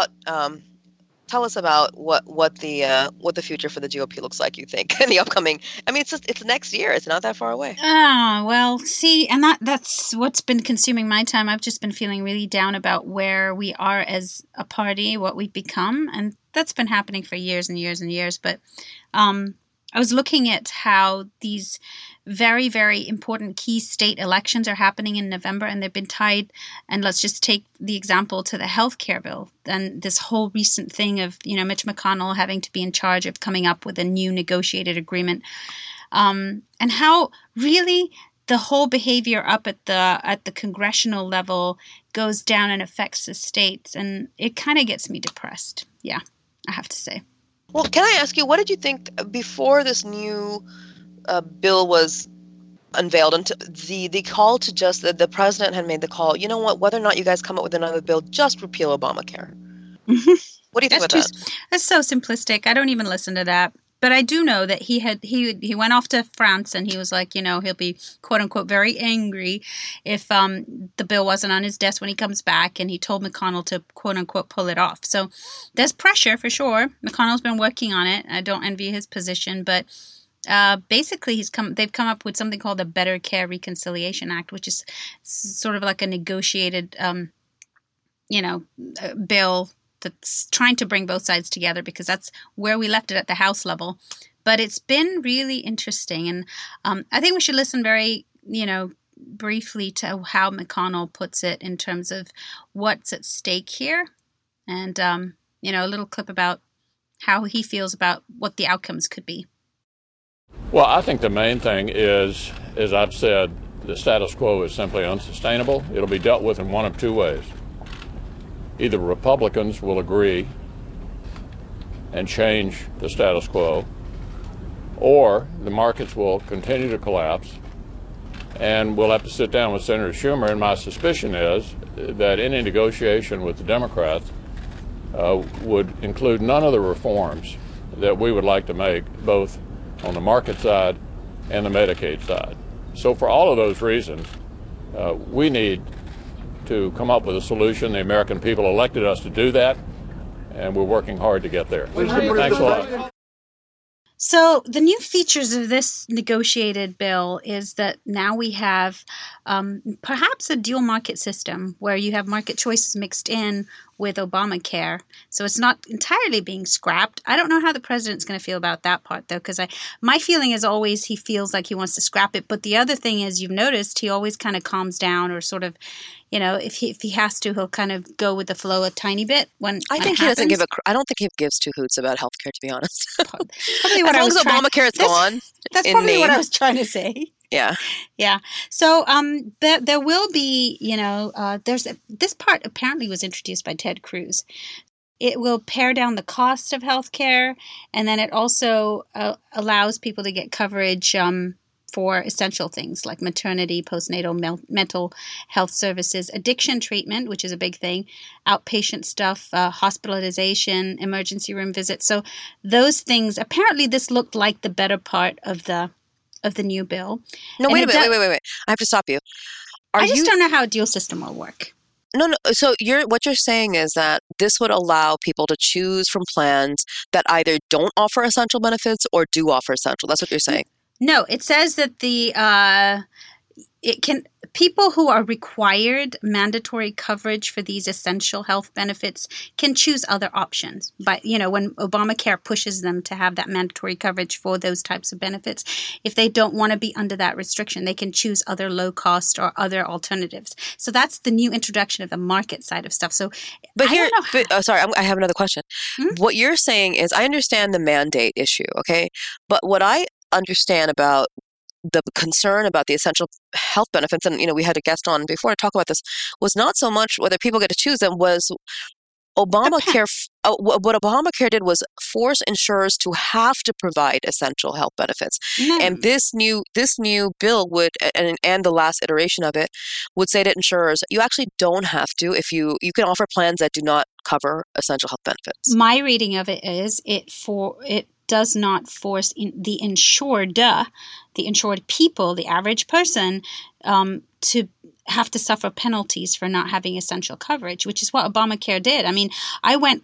what the future for the GOP looks like, you think, in the upcoming. I mean, it's next year. It's not that far away. Well, see, and that's what's been consuming my time. I've just been feeling really down about where we are as a party, what we've become, and that's been happening for years and years and years. But I was looking at how these very, very important key state elections are happening in November, and they've been tied, and let's just take the example to the healthcare bill, and this whole recent thing of, Mitch McConnell having to be in charge of coming up with a new negotiated agreement, and how really the whole behavior up at the congressional level goes down and affects the states, and it kind of gets me depressed. Yeah, I have to say. Well, can I ask you, what did you think before this new bill was unveiled? And the call to just the president had made the call. You know what? Whether or not you guys come up with another bill, just repeal Obamacare. What do you think about that? That's so simplistic. I don't even listen to that. But I do know that he went off to France, and he was like, he'll be quote unquote very angry if the bill wasn't on his desk when he comes back, and he told McConnell to quote unquote pull it off. So there's pressure for sure. McConnell's been working on it. I don't envy his position, but basically they've come up with something called the Better Care Reconciliation Act, which is sort of like a negotiated bill that's trying to bring both sides together, because that's where we left it at the House level. But it's been really interesting. And I think we should listen very, briefly to how McConnell puts it in terms of what's at stake here. And, a little clip about how he feels about what the outcomes could be. Well, I think the main thing is, as I've said, the status quo is simply unsustainable. It'll be dealt with in one of two ways. Either Republicans will agree and change the status quo, or the markets will continue to collapse, and we'll have to sit down with Senator Schumer. And my suspicion is that any negotiation with the Democrats would include none of the reforms that we would like to make, both on the market side and the Medicaid side. So for all of those reasons, we need to come up with a solution. The American people elected us to do that, and we're working hard to get there. Thanks a lot. So the new features of this negotiated bill is that now we have perhaps a dual market system where you have market choices mixed in with Obamacare. So it's not entirely being scrapped. I don't know how the president's going to feel about that part, though, because my feeling is always he feels like he wants to scrap it. But the other thing is, you've noticed, he always kind of calms down, or sort of, if he has to, he'll kind of go with the flow a tiny bit when I think he doesn't give I don't think he gives two hoots about healthcare, to be honest. Probably what as long as Obamacare is gone. That's probably what I was trying to say. Yeah. Yeah. So there will be, this part apparently was introduced by Ted Cruz. It will pare down the cost of healthcare, and then it also allows people to get coverage for essential things like maternity, postnatal mental health services, addiction treatment, which is a big thing, outpatient stuff, hospitalization, emergency room visits. So those things, apparently this looked like the better part of the new bill. No, wait a minute. Wait. I have to stop you. I just don't know how a dual system will work. No. So what you're saying is that this would allow people to choose from plans that either don't offer essential benefits or do offer essential. That's what you're saying. No, it says that people who are required mandatory coverage for these essential health benefits can choose other options. But, when Obamacare pushes them to have that mandatory coverage for those types of benefits, if they don't want to be under that restriction, they can choose other low cost or other alternatives. So that's the new introduction of the market side of stuff. So, sorry, I have another question. Mm-hmm. What you're saying is, I understand the mandate issue, okay? But what I understand about the concern about the essential health benefits, and we had a guest on before to talk about this, was not so much whether people get to choose them, was Obamacare. What Obamacare did was force insurers to have to provide essential health benefits, and this new bill would, and the last iteration of it would say to insurers, you actually don't have to if you can offer plans that do not cover essential health benefits. My reading of it is it does not force the insured people, the average person, to have to suffer penalties for not having essential coverage, which is what Obamacare did. I mean, I went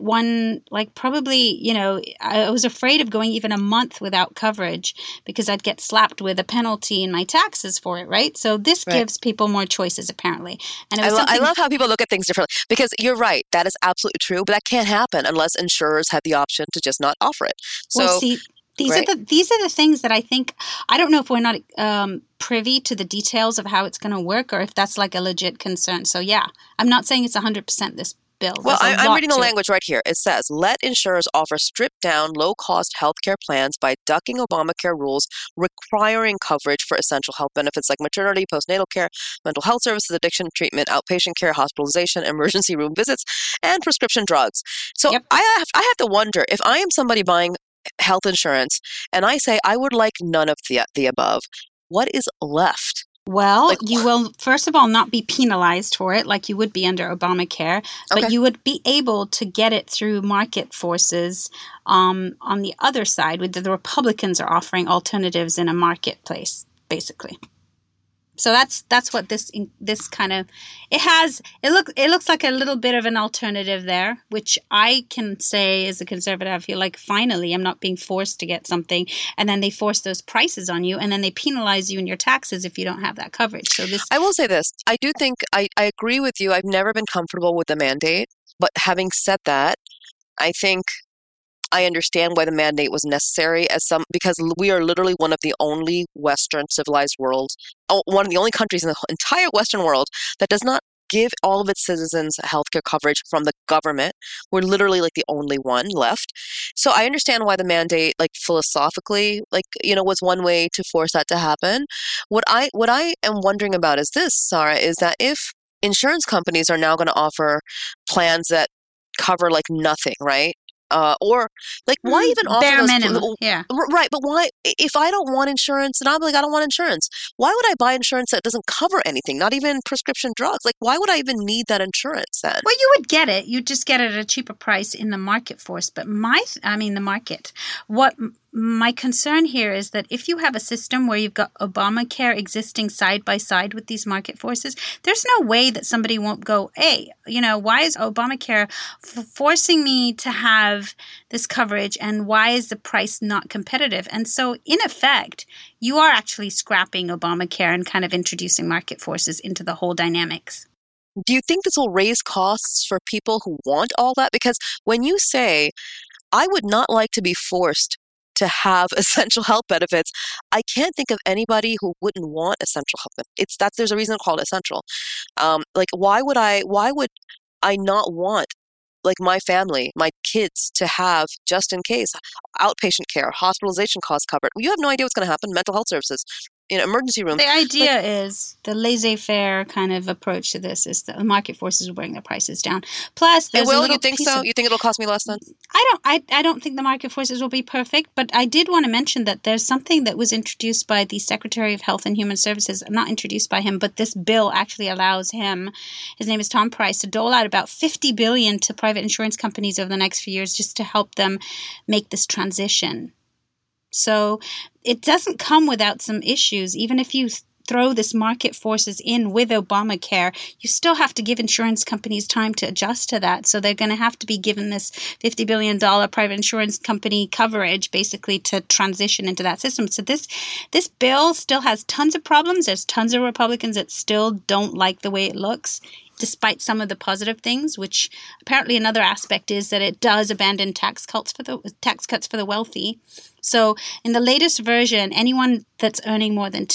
I was afraid of going even a month without coverage because I'd get slapped with a penalty in my taxes for it, right? So this gives people more choices, apparently. And I love how people look at things differently, because you're right, that is absolutely true, but that can't happen unless insurers have the option to just not offer it. So, these are the things that I think, I don't know if we're not privy to the details of how it's going to work, or if that's like a legit concern. So yeah, I'm not saying it's 100% this bill. Well, I'm reading the language right here. It says, let insurers offer stripped-down, low-cost healthcare plans by ducking Obamacare rules requiring coverage for essential health benefits like maternity, postnatal care, mental health services, addiction treatment, outpatient care, hospitalization, emergency room visits, and prescription drugs. So I have to wonder, if I am somebody buying health insurance and I say I would like none of the above, what is left? Well, you will, first of all, not be penalized for it like you would be under Obamacare, but you would be able to get it through market forces on the other side, with the Republicans are offering alternatives in a marketplace, basically. So that's what this kind of it looks like a little bit of an alternative there, which I can say as a conservative, I feel like finally I'm not being forced to get something, and then they force those prices on you, and then they penalize you in your taxes if you don't have that coverage. So I will say this: I do think I agree with you. I've never been comfortable with the mandate, but having said that, I think I understand why the mandate was necessary because we are literally one of the only Western civilized worlds, one of the only countries in the entire Western world that does not give all of its citizens healthcare coverage from the government. We're literally like the only one left. So I understand why the mandate, philosophically, was one way to force that to happen. What I am wondering about is this, Sarah, is that if insurance companies are now going to offer plans that cover nothing, right? Why even offer bare those minimum? Yeah, right. But why, if I don't want insurance, and I'm I don't want insurance, why would I buy insurance that doesn't cover anything? Not even prescription drugs. Why would I even need that insurance then? Well, you would get it. You just get it at a cheaper price in the market force. But the market. What my concern here is that if you have a system where you've got Obamacare existing side by side with these market forces, there's no way that somebody won't go, hey, why is Obamacare forcing me to have this coverage, and why is the price not competitive? And so, in effect, you are actually scrapping Obamacare and kind of introducing market forces into the whole dynamics. Do you think this will raise costs for people who want all that? Because when you say, I would not like to be forced to have essential health benefits, I can't think of anybody who wouldn't want essential health benefits. There's a reason called essential. Why would I not want, like, my family, my kids to have, just in case, outpatient care, hospitalization costs covered? You have no idea what's going to happen. Mental health services, emergency rooms. The idea is the laissez-faire kind of approach to this is that the market forces will bring the prices down. Plus, there's you think so? You think it'll cost me less then? I don't think the market forces will be perfect, but I did want to mention that there's something that was introduced by the Secretary of Health and Human Services, not introduced by him, but this bill actually allows him, his name is Tom Price, to dole out about $50 billion to private insurance companies over the next few years just to help them make this transition. So it doesn't come without some issues. Even if you throw this market forces in with Obamacare, you still have to give insurance companies time to adjust to that. So they're going to have to be given this $50 billion private insurance company coverage basically to transition into that system. So this bill still has tons of problems. There's tons of Republicans that still don't like the way it looks, despite some of the positive things, which apparently another aspect is that it does abandon tax cuts for the wealthy. So in the latest version, anyone that's earning more than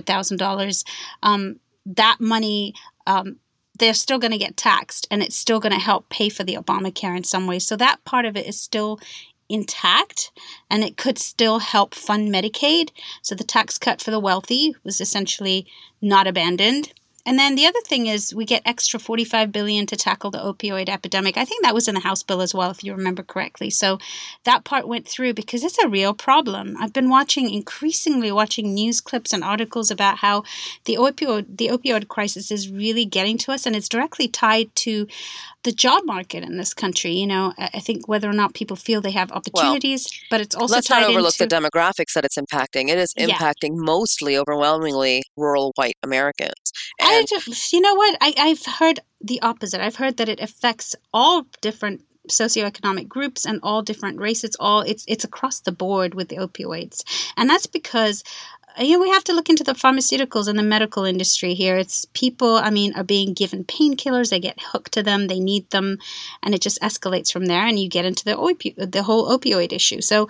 $200,000, that money, they're still going to get taxed, and it's still going to help pay for the Obamacare in some ways. So that part of it is still intact, and it could still help fund Medicaid. So the tax cut for the wealthy was essentially not abandoned. And then the other thing is we get extra $45 billion to tackle the opioid epidemic. I think that was in the House bill as well, if you remember correctly. So that part went through because it's a real problem. I've been increasingly watching news clips and articles about how the opioid crisis is really getting to us, and it's directly tied to the job market in this country. I think whether or not people feel they have opportunities, but it's also let's tied not overlook into the demographics that it's impacting. It is impacting mostly, overwhelmingly, rural white Americans. And you know what? I've heard the opposite. I've heard that it affects all different socioeconomic groups and all different races. It's across the board with the opioids, and that's because we have to look into the pharmaceuticals and the medical industry here. It's people, are being given painkillers. They get hooked to them. They need them. And it just escalates from there. And you get into the whole opioid issue. So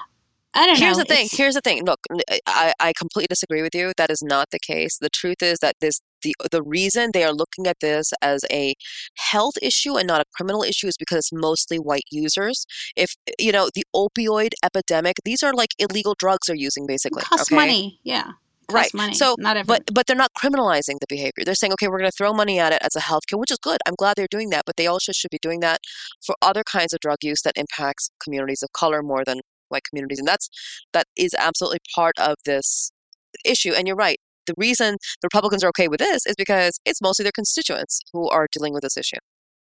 I don't know. Here's the thing. Look, I completely disagree with you. That is not the case. The truth is that the reason they are looking at this as a health issue and not a criminal issue is because it's mostly white users. If, the opioid epidemic, these are like illegal drugs they're using basically. It costs money. Yeah. Right. Money. So, not but they're not criminalizing the behavior. They're saying, okay, we're going to throw money at it as a healthcare, which is good. I'm glad they're doing that, but they also should be doing that for other kinds of drug use that impacts communities of color more than white communities. And that is absolutely part of this issue. And you're right. The reason the Republicans are okay with this is because it's mostly their constituents who are dealing with this issue.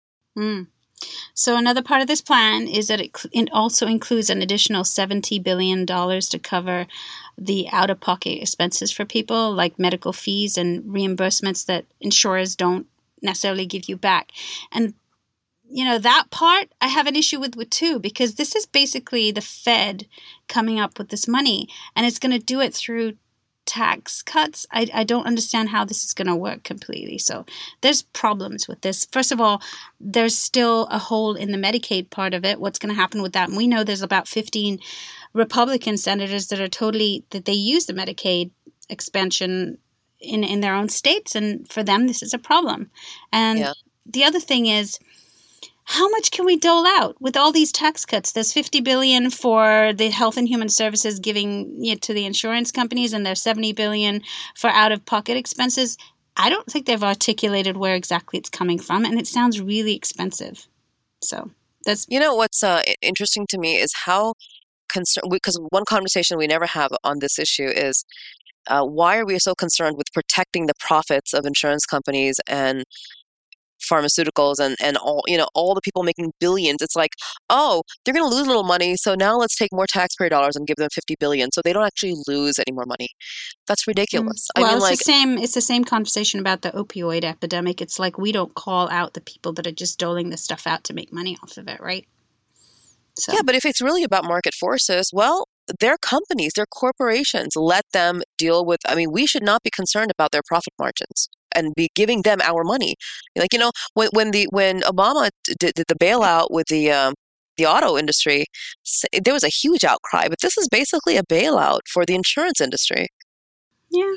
So another part of this plan is that it also includes an additional $70 billion to cover the out-of-pocket expenses for people, like medical fees and reimbursements that insurers don't necessarily give you back. And that part I have an issue with too, because this is basically the Fed coming up with this money, and it's going to do it through tax cuts. I don't understand how this is going to work completely. So there's problems with this. First of all, there's still a hole in the Medicaid part of it. What's going to happen with that? And we know there's about 15 Republican senators that they use the Medicaid expansion in their own states, and for them this is a problem. And the other thing is, how much can we dole out with all these tax cuts? There's $50 billion for the Health and Human Services giving it to the insurance companies, and there's $70 billion for out-of-pocket expenses. I don't think they've articulated where exactly it's coming from, and it sounds really expensive. So that's what's interesting to me is how concerned. Because one conversation we never have on this issue is why are we so concerned with protecting the profits of insurance companies and pharmaceuticals and all, all the people making billions. It's like, oh, they're going to lose a little money, so now let's take more taxpayer dollars and give them $50 billion so they don't actually lose any more money. That's ridiculous. Well, it's the same conversation about the opioid epidemic. It's like we don't call out the people that are just doling this stuff out to make money off of it, right? So. Yeah, but if it's really about market forces, well, they're companies, they're corporations. Let them deal with, we should not be concerned about their profit margins and be giving them our money. Like, when Obama did the bailout with the auto industry, there was a huge outcry, but this is basically a bailout for the insurance industry. Yeah.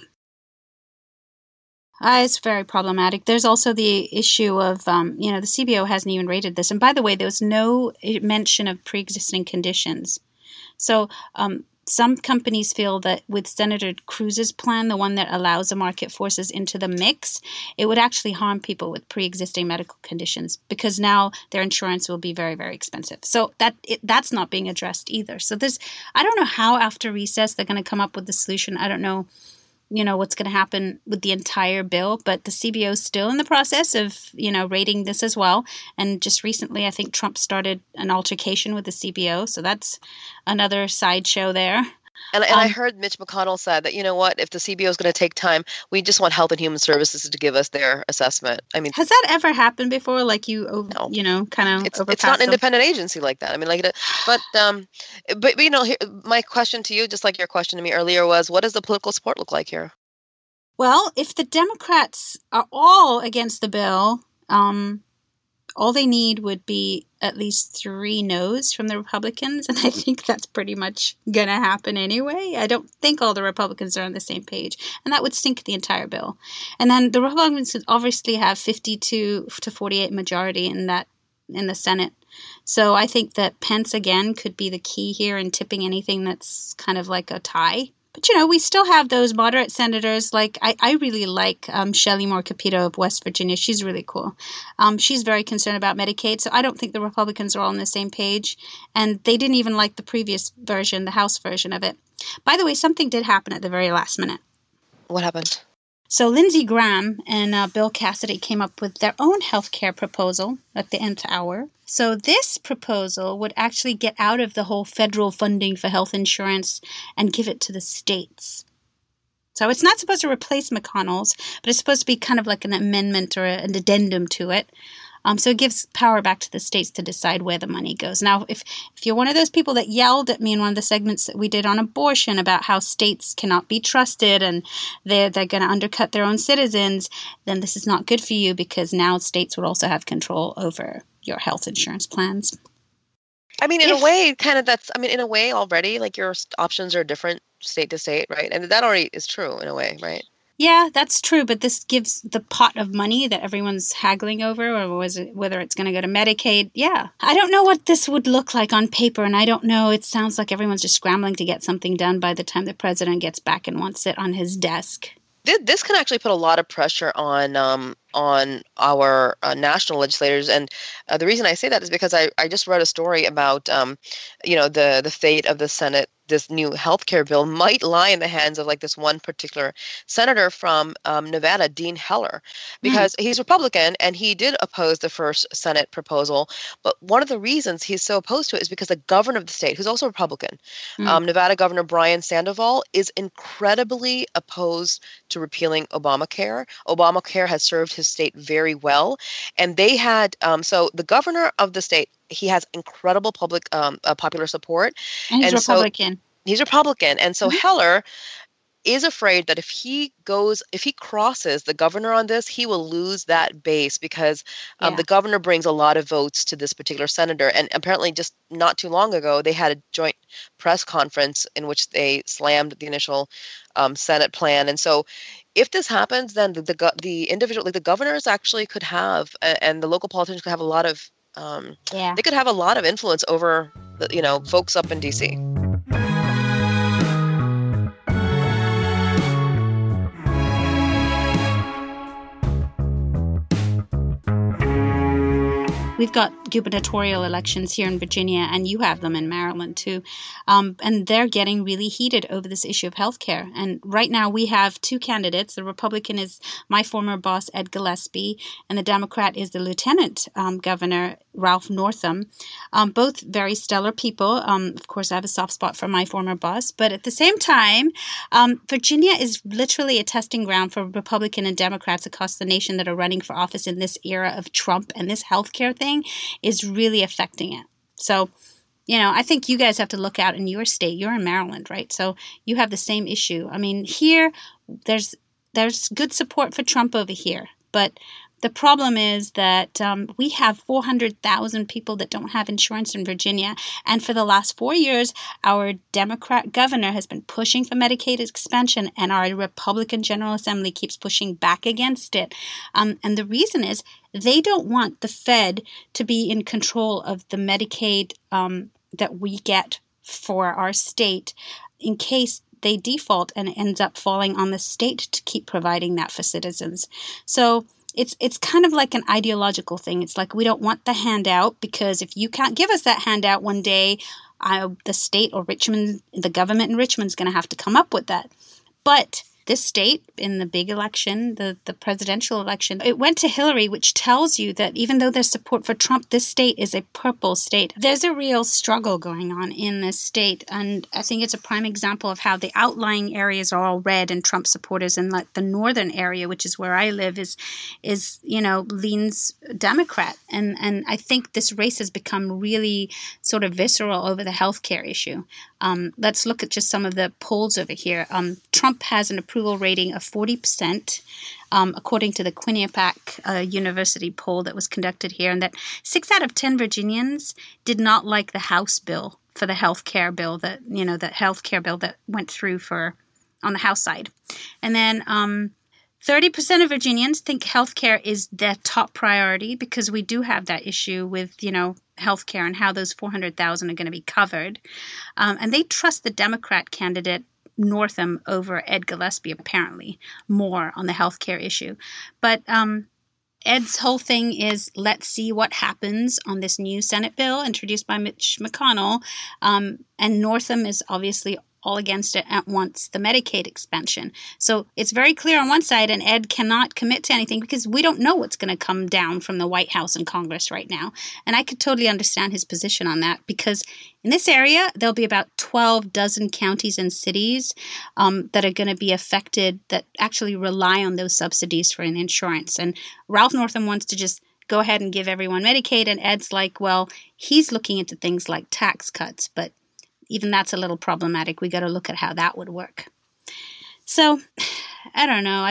It's very problematic. There's also the issue of, the CBO hasn't even rated this. And by the way, there was no mention of pre-existing conditions. So some companies feel that with Senator Cruz's plan, the one that allows the market forces into the mix, it would actually harm people with pre-existing medical conditions because now their insurance will be very, very expensive. So that's not being addressed either. So I don't know how after recess they're going to come up with the solution. I don't know. What's going to happen with the entire bill, but the CBO is still in the process of, rating this as well. And just recently, I think Trump started an altercation with the CBO. So that's another sideshow there. And I heard Mitch McConnell said that, if the CBO is going to take time, we just want Health and Human Services to give us their assessment. Has that ever happened before? Like no. It's not an independent agency like that. But here, my question to you, just like your question to me earlier, was what does the political support look like here? Well, if the Democrats are all against the bill, all they need would be at least 3 no's from the Republicans, and I think that's pretty much going to happen anyway. I don't think all the Republicans are on the same page, and that would sink the entire bill. And then the Republicans would obviously have 52 to 48 majority in the Senate. So I think that Pence, again, could be the key here in tipping anything that's kind of like a tie. But, we still have those moderate senators. Like, I really like Shelley Moore Capito of West Virginia. She's really cool. She's very concerned about Medicaid, so I don't think the Republicans are all on the same page. And they didn't even like the previous version, the House version of it. By the way, something did happen at the very last minute. What happened? So Lindsey Graham and Bill Cassidy came up with their own health care proposal at the nth hour. So this proposal would actually get out of the whole federal funding for health insurance and give it to the states. So it's not supposed to replace McConnell's, but it's supposed to be kind of like an amendment or an addendum to it. So it gives power back to the states to decide where the money goes. Now, if you're one of those people that yelled at me in one of the segments that we did on abortion about how states cannot be trusted and they're going to undercut their own citizens, then this is not good for you because now states would also have control over your health insurance plans. In a way, in a way already, like your options are different state to state, right? And that already is true in a way, right? Yeah, that's true, but this gives the pot of money that everyone's haggling over, or whether it's going to go to Medicaid. Yeah. I don't know what this would look like on paper, and I don't know. It sounds like everyone's just scrambling to get something done by the time the president gets back and wants it on his desk. This can actually put a lot of pressure on our national legislators, and the reason I say that is because I just read a story about the fate of the Senate. This new healthcare bill might lie in the hands of like this one particular senator from Nevada, Dean Heller, because he's Republican and he did oppose the first Senate proposal. But one of the reasons he's so opposed to it is because the governor of the state, who's also Republican, Nevada Governor Brian Sandoval, is incredibly opposed to repealing Obamacare. Obamacare has served his state very well, and they had so the governor of the state, he has incredible popular support. And he's Republican. He's Republican. And so Heller is afraid that if he crosses the governor on this, he will lose that base because the governor brings a lot of votes to this particular senator. And apparently just not too long ago, they had a joint press conference in which they slammed the initial Senate plan. And so if this happens, then the individual, like the governors actually could have, and the local politicians could have a lot of they could have a lot of influence over, folks up in D.C. we've got gubernatorial elections here in Virginia, and you have them in Maryland too. And they're getting really heated over this issue of healthcare. And right now we have two candidates. The Republican is my former boss, Ed Gillespie, and the Democrat is the Lieutenant Governor, Ralph Northam. Both very stellar people. Of course, I have a soft spot for my former boss. But at the same time, Virginia is literally a testing ground for Republican and Democrats across the nation that are running for office in this era of Trump, and this healthcare thing is really affecting it. So, I think you guys have to look out in your state. You're in Maryland, right? So you have the same issue. I mean, here, there's good support for Trump over here, but the problem is that we have 400,000 people that don't have insurance in Virginia. And for the last 4 years, our Democrat governor has been pushing for Medicaid expansion, and our Republican General Assembly keeps pushing back against it. And the reason is they don't want the Fed to be in control of the Medicaid that we get for our state in case they default and it ends up falling on the state to keep providing that for citizens. So it's kind of like an ideological thing. It's like we don't want the handout because if you can't give us that handout one day, the state or Richmond, the government in Richmond is going to have to come up with that. But this state, in the big election, the presidential election, it went to Hillary, which tells you that even though there's support for Trump, this state is a purple state. There's a real struggle going on in this state, and I think it's a prime example of how the outlying areas are all red and Trump supporters, and like the northern area, which is where I live, is leans Democrat. And I think this race has become really sort of visceral over the healthcare issue. Let's look at just some of the polls over here. Trump has an approval rating of 40%, according to the Quinnipiac University poll that was conducted here, and that 6 out of 10 Virginians did not like the House bill for the health care bill that went through on the House side. And then 30% of Virginians think health care is their top priority because we do have that issue with, health care and how those 400,000 are going to be covered. And they trust the Democrat candidate Northam over Ed Gillespie, apparently, more on the healthcare issue. But Ed's whole thing is, let's see what happens on this new Senate bill introduced by Mitch McConnell. And Northam is obviously all against it and wants the Medicaid expansion. So it's very clear on one side, and Ed cannot commit to anything because we don't know what's going to come down from the White House and Congress right now. And I could totally understand his position on that because in this area, there'll be about 12 dozen counties and cities that are going to be affected that actually rely on those subsidies for an insurance. And Ralph Northam wants to just go ahead and give everyone Medicaid, and Ed's like, well, he's looking into things like tax cuts, but even that's a little problematic. We got to look at how that would work. So, I don't know.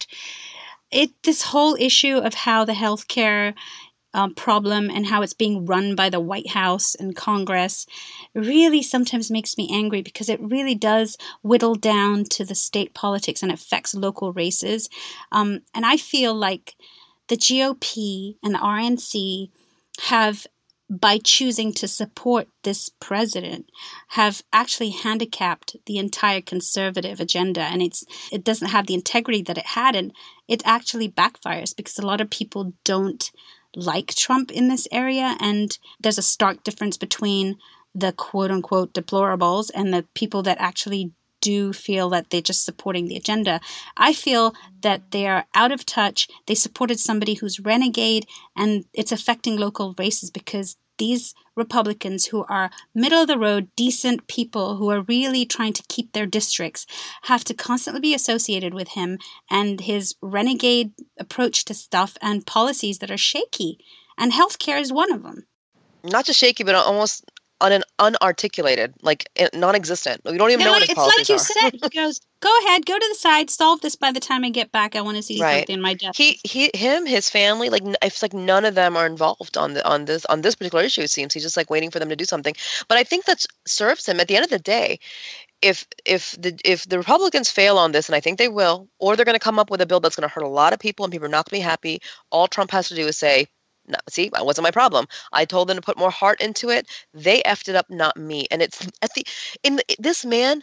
This whole issue of how the healthcare problem and how it's being run by the White House and Congress really sometimes makes me angry because it really does whittle down to the state politics and affects local races. And I feel like the GOP and the RNC have, by choosing to support this president, have actually handicapped the entire conservative agenda. And it doesn't have the integrity that it had. And it actually backfires because a lot of people don't like Trump in this area. And there's a stark difference between the quote unquote deplorables and the people that actually do feel that they're just supporting the agenda. I feel that they are out of touch. They supported somebody who's renegade, and it's affecting local races because these Republicans who are middle of the road, decent people who are really trying to keep their districts have to constantly be associated with him and his renegade approach to stuff and policies that are shaky. And healthcare is one of them. Not just shaky, but almost unarticulated, like non-existent. We don't even know what his policies are. It's like you said. He goes, go ahead, go to the side, solve this by the time I get back. I want to see something in my desk. His family, it's like none of them are involved on this particular issue. It seems he's just like waiting for them to do something. But I think that serves him at the end of the day. If the Republicans fail on this, and I think they will, or they're going to come up with a bill that's going to hurt a lot of people and people are not going to be happy, all Trump has to do is say, no, see, that wasn't my problem. I told them to put more heart into it. They effed it up, not me. And it's this man,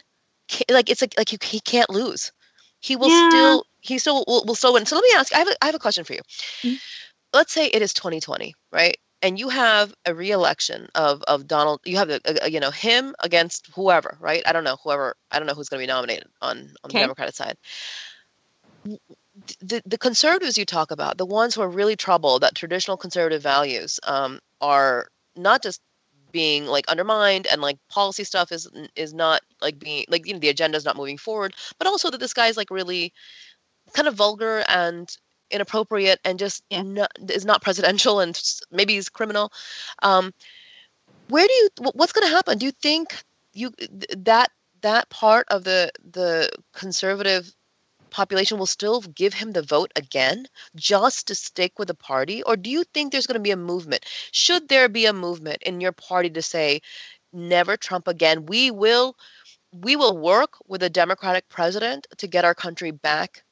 he can't lose. He will still will win. So let me ask. I have a question for you. Mm-hmm. Let's say it is 2020, right? and you have a re-election of Donald, you have him against whoever, right? I don't know who's going to be nominated on the Democratic side. The conservatives you talk about, the ones who are really troubled that traditional conservative values are not just being like undermined, and like policy stuff is not like being like, the agenda is not moving forward, but also that this guy's like really kind of vulgar and inappropriate and just is not presidential, and maybe he's criminal. What's going to happen? Do you think that part of the conservative population will still give him the vote again just to stick with the party? Or do you think there's going to be a movement? Should there be a movement in your party to say, never Trump again? We will work with a Democratic president to get our country back,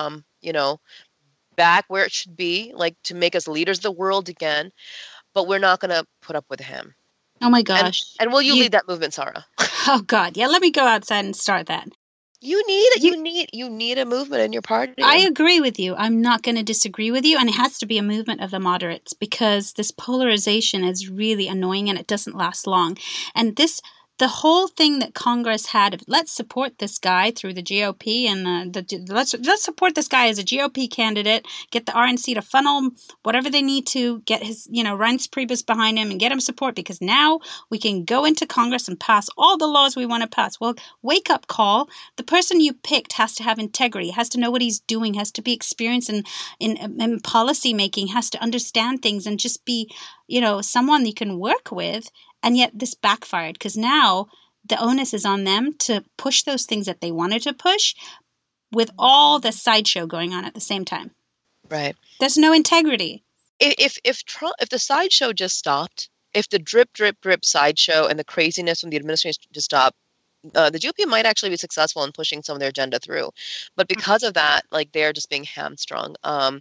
back where it should be, like to make us leaders of the world again, but we're not going to put up with him. Oh my gosh. And will you lead that movement, Sarah? Oh God. Yeah, let me go outside and start that. You need a movement in your party. I agree with you. I'm not going to disagree with you. And it has to be a movement of the moderates, because this polarization is really annoying and it doesn't last long. And the whole thing that Congress had, let's support this guy through the GOP, and let's support this guy as a GOP candidate, get the RNC to funnel whatever they need to, get his, Reince Priebus behind him and get him support, because now we can go into Congress and pass all the laws we want to pass. Well, wake up call. The person you picked has to have integrity, has to know what he's doing, has to be experienced in policy making, has to understand things, and just be, someone you can work with. And yet this backfired, because now the onus is on them to push those things that they wanted to push with all the sideshow going on at the same time. Right. There's no integrity. If the sideshow just stopped, if the drip sideshow and the craziness from the administration just stopped, the GOP might actually be successful in pushing some of their agenda through. But because of that, like, they're just being hamstrung.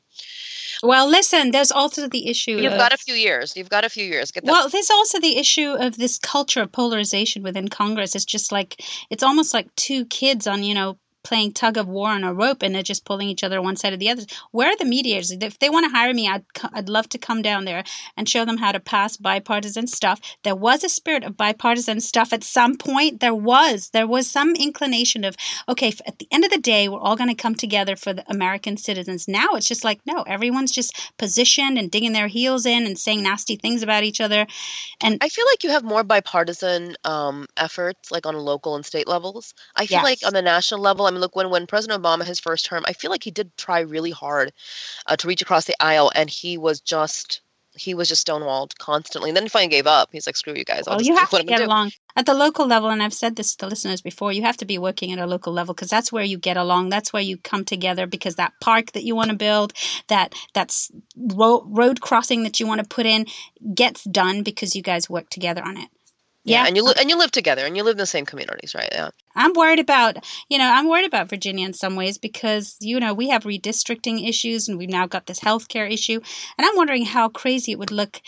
Well, listen, there's also the issue. You've got a few years. Get that. Well, there's also the issue of this culture of polarization within Congress. It's just like, it's almost like two kids on, playing tug of war on a rope, and they're just pulling each other one side or the other. Where are the mediators? If they want to hire me, I'd love to come down there and show them how to pass bipartisan stuff. There was a spirit of bipartisan stuff at some point. There was some inclination of, okay, at the end of the day, we're all going to come together for the American citizens. Now it's just like, no, everyone's just positioned and digging their heels in and saying nasty things about each other. And I feel like you have more bipartisan efforts, like on local and state levels. I feel like on the national level, I mean, look, when President Obama, his first term, I feel like he did try really hard to reach across the aisle, and he was just stonewalled constantly. And then he finally gave up. He's like, screw you guys. You have to get along at the local level. And I've said this to listeners before, you have to be working at a local level, because that's where you get along. That's where you come together, because that park that you want to build, that's road crossing that you want to put in gets done because you guys work together on it. Yeah, and you live together, and you live in the same communities, right? Yeah. I'm worried about Virginia in some ways, because, we have redistricting issues, and we've now got this healthcare issue. And I'm wondering how crazy it would look,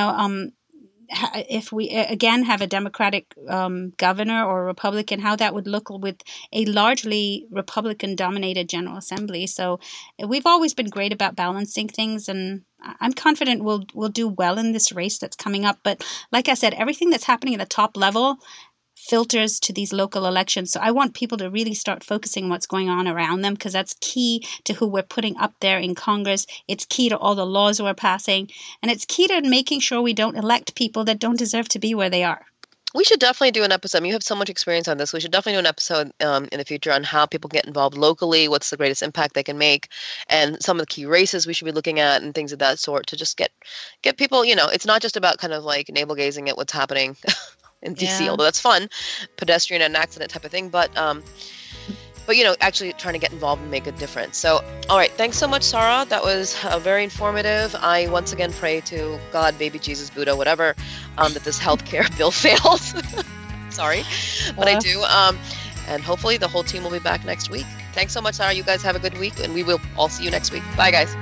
if we again have a Democratic governor or a Republican, how that would look with a largely Republican-dominated General Assembly. So we've always been great about balancing things, and I'm confident we'll do well in this race that's coming up. But like I said, everything that's happening at the top level filters to these local elections. So I want people to really start focusing on what's going on around them, because that's key to who we're putting up there in Congress. It's key to all the laws we're passing. And it's key to making sure we don't elect people that don't deserve to be where they are. We should definitely do an episode. I mean, you have so much experience on this. We should definitely do an episode in the future on how people get involved locally, what's the greatest impact they can make, and some of the key races we should be looking at and things of that sort, to just get people, it's not just about kind of like navel gazing at what's happening in DC, although that's fun, pedestrian and accident type of thing, but actually trying to get involved and make a difference. So, all right, thanks so much, Sarah. That was very informative. I once again pray to God, baby Jesus, Buddha, whatever, that this healthcare bill fails. Sorry, but I do. And hopefully the whole team will be back next week. Thanks so much, Sarah. You guys have a good week, and we will all see you next week. Bye, guys.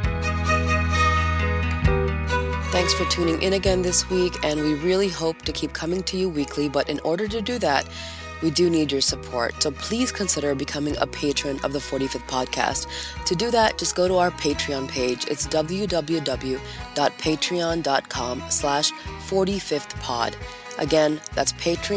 Thanks for tuning in again this week, and we really hope to keep coming to you weekly, but in order to do that, we do need your support. So please consider becoming a patron of the 45th Podcast. To do that, just go to our Patreon page. It's www.patreon.com/45thpod. Again, that's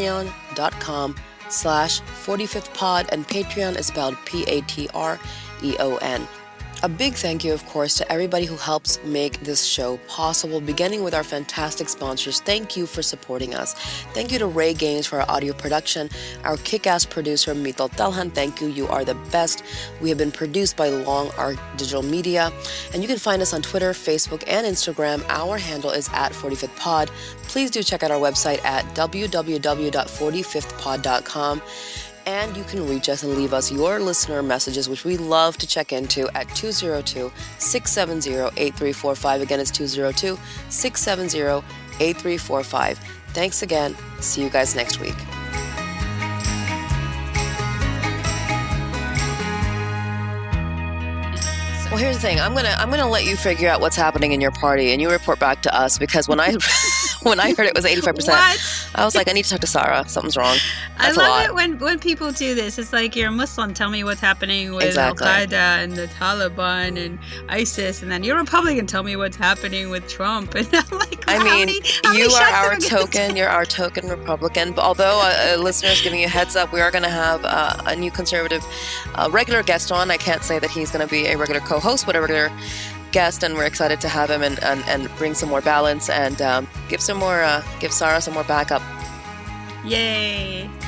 patreon.com/45thpod, and Patreon is spelled Patreon. A big thank you, of course, to everybody who helps make this show possible, beginning with our fantastic sponsors. Thank you for supporting us. Thank you to Ray Gaines for our audio production, our kick-ass producer, Mital Telhan. Thank you. You are the best. We have been produced by Long Arc Digital Media, and you can find us on Twitter, Facebook, and Instagram. Our handle is @45thpod. Please do check out our website at www.45thpod.com. And you can reach us and leave us your listener messages, which we love to check into at 202-670-8345. Again, it's 202-670-8345. Thanks again. See you guys next week. Well, here's the thing. I'm gonna let you figure out what's happening in your party, and you report back to us, because when I heard it was 85%, I was like, I need to talk to Sarah. Something's wrong. That's I love it when people do this. It's like, you're a Muslim. Tell me what's happening with Al-Qaeda and the Taliban and ISIS, and then you're a Republican. Tell me what's happening with Trump. And I'm like, I mean, you are our token. You're our token Republican. But although listeners, giving you a heads up, we are going to have a new conservative regular guest on. I can't say that he's going to be a regular co-host, but a regular guest, and we're excited to have him and bring some more balance and give Sarah some more backup. Yay.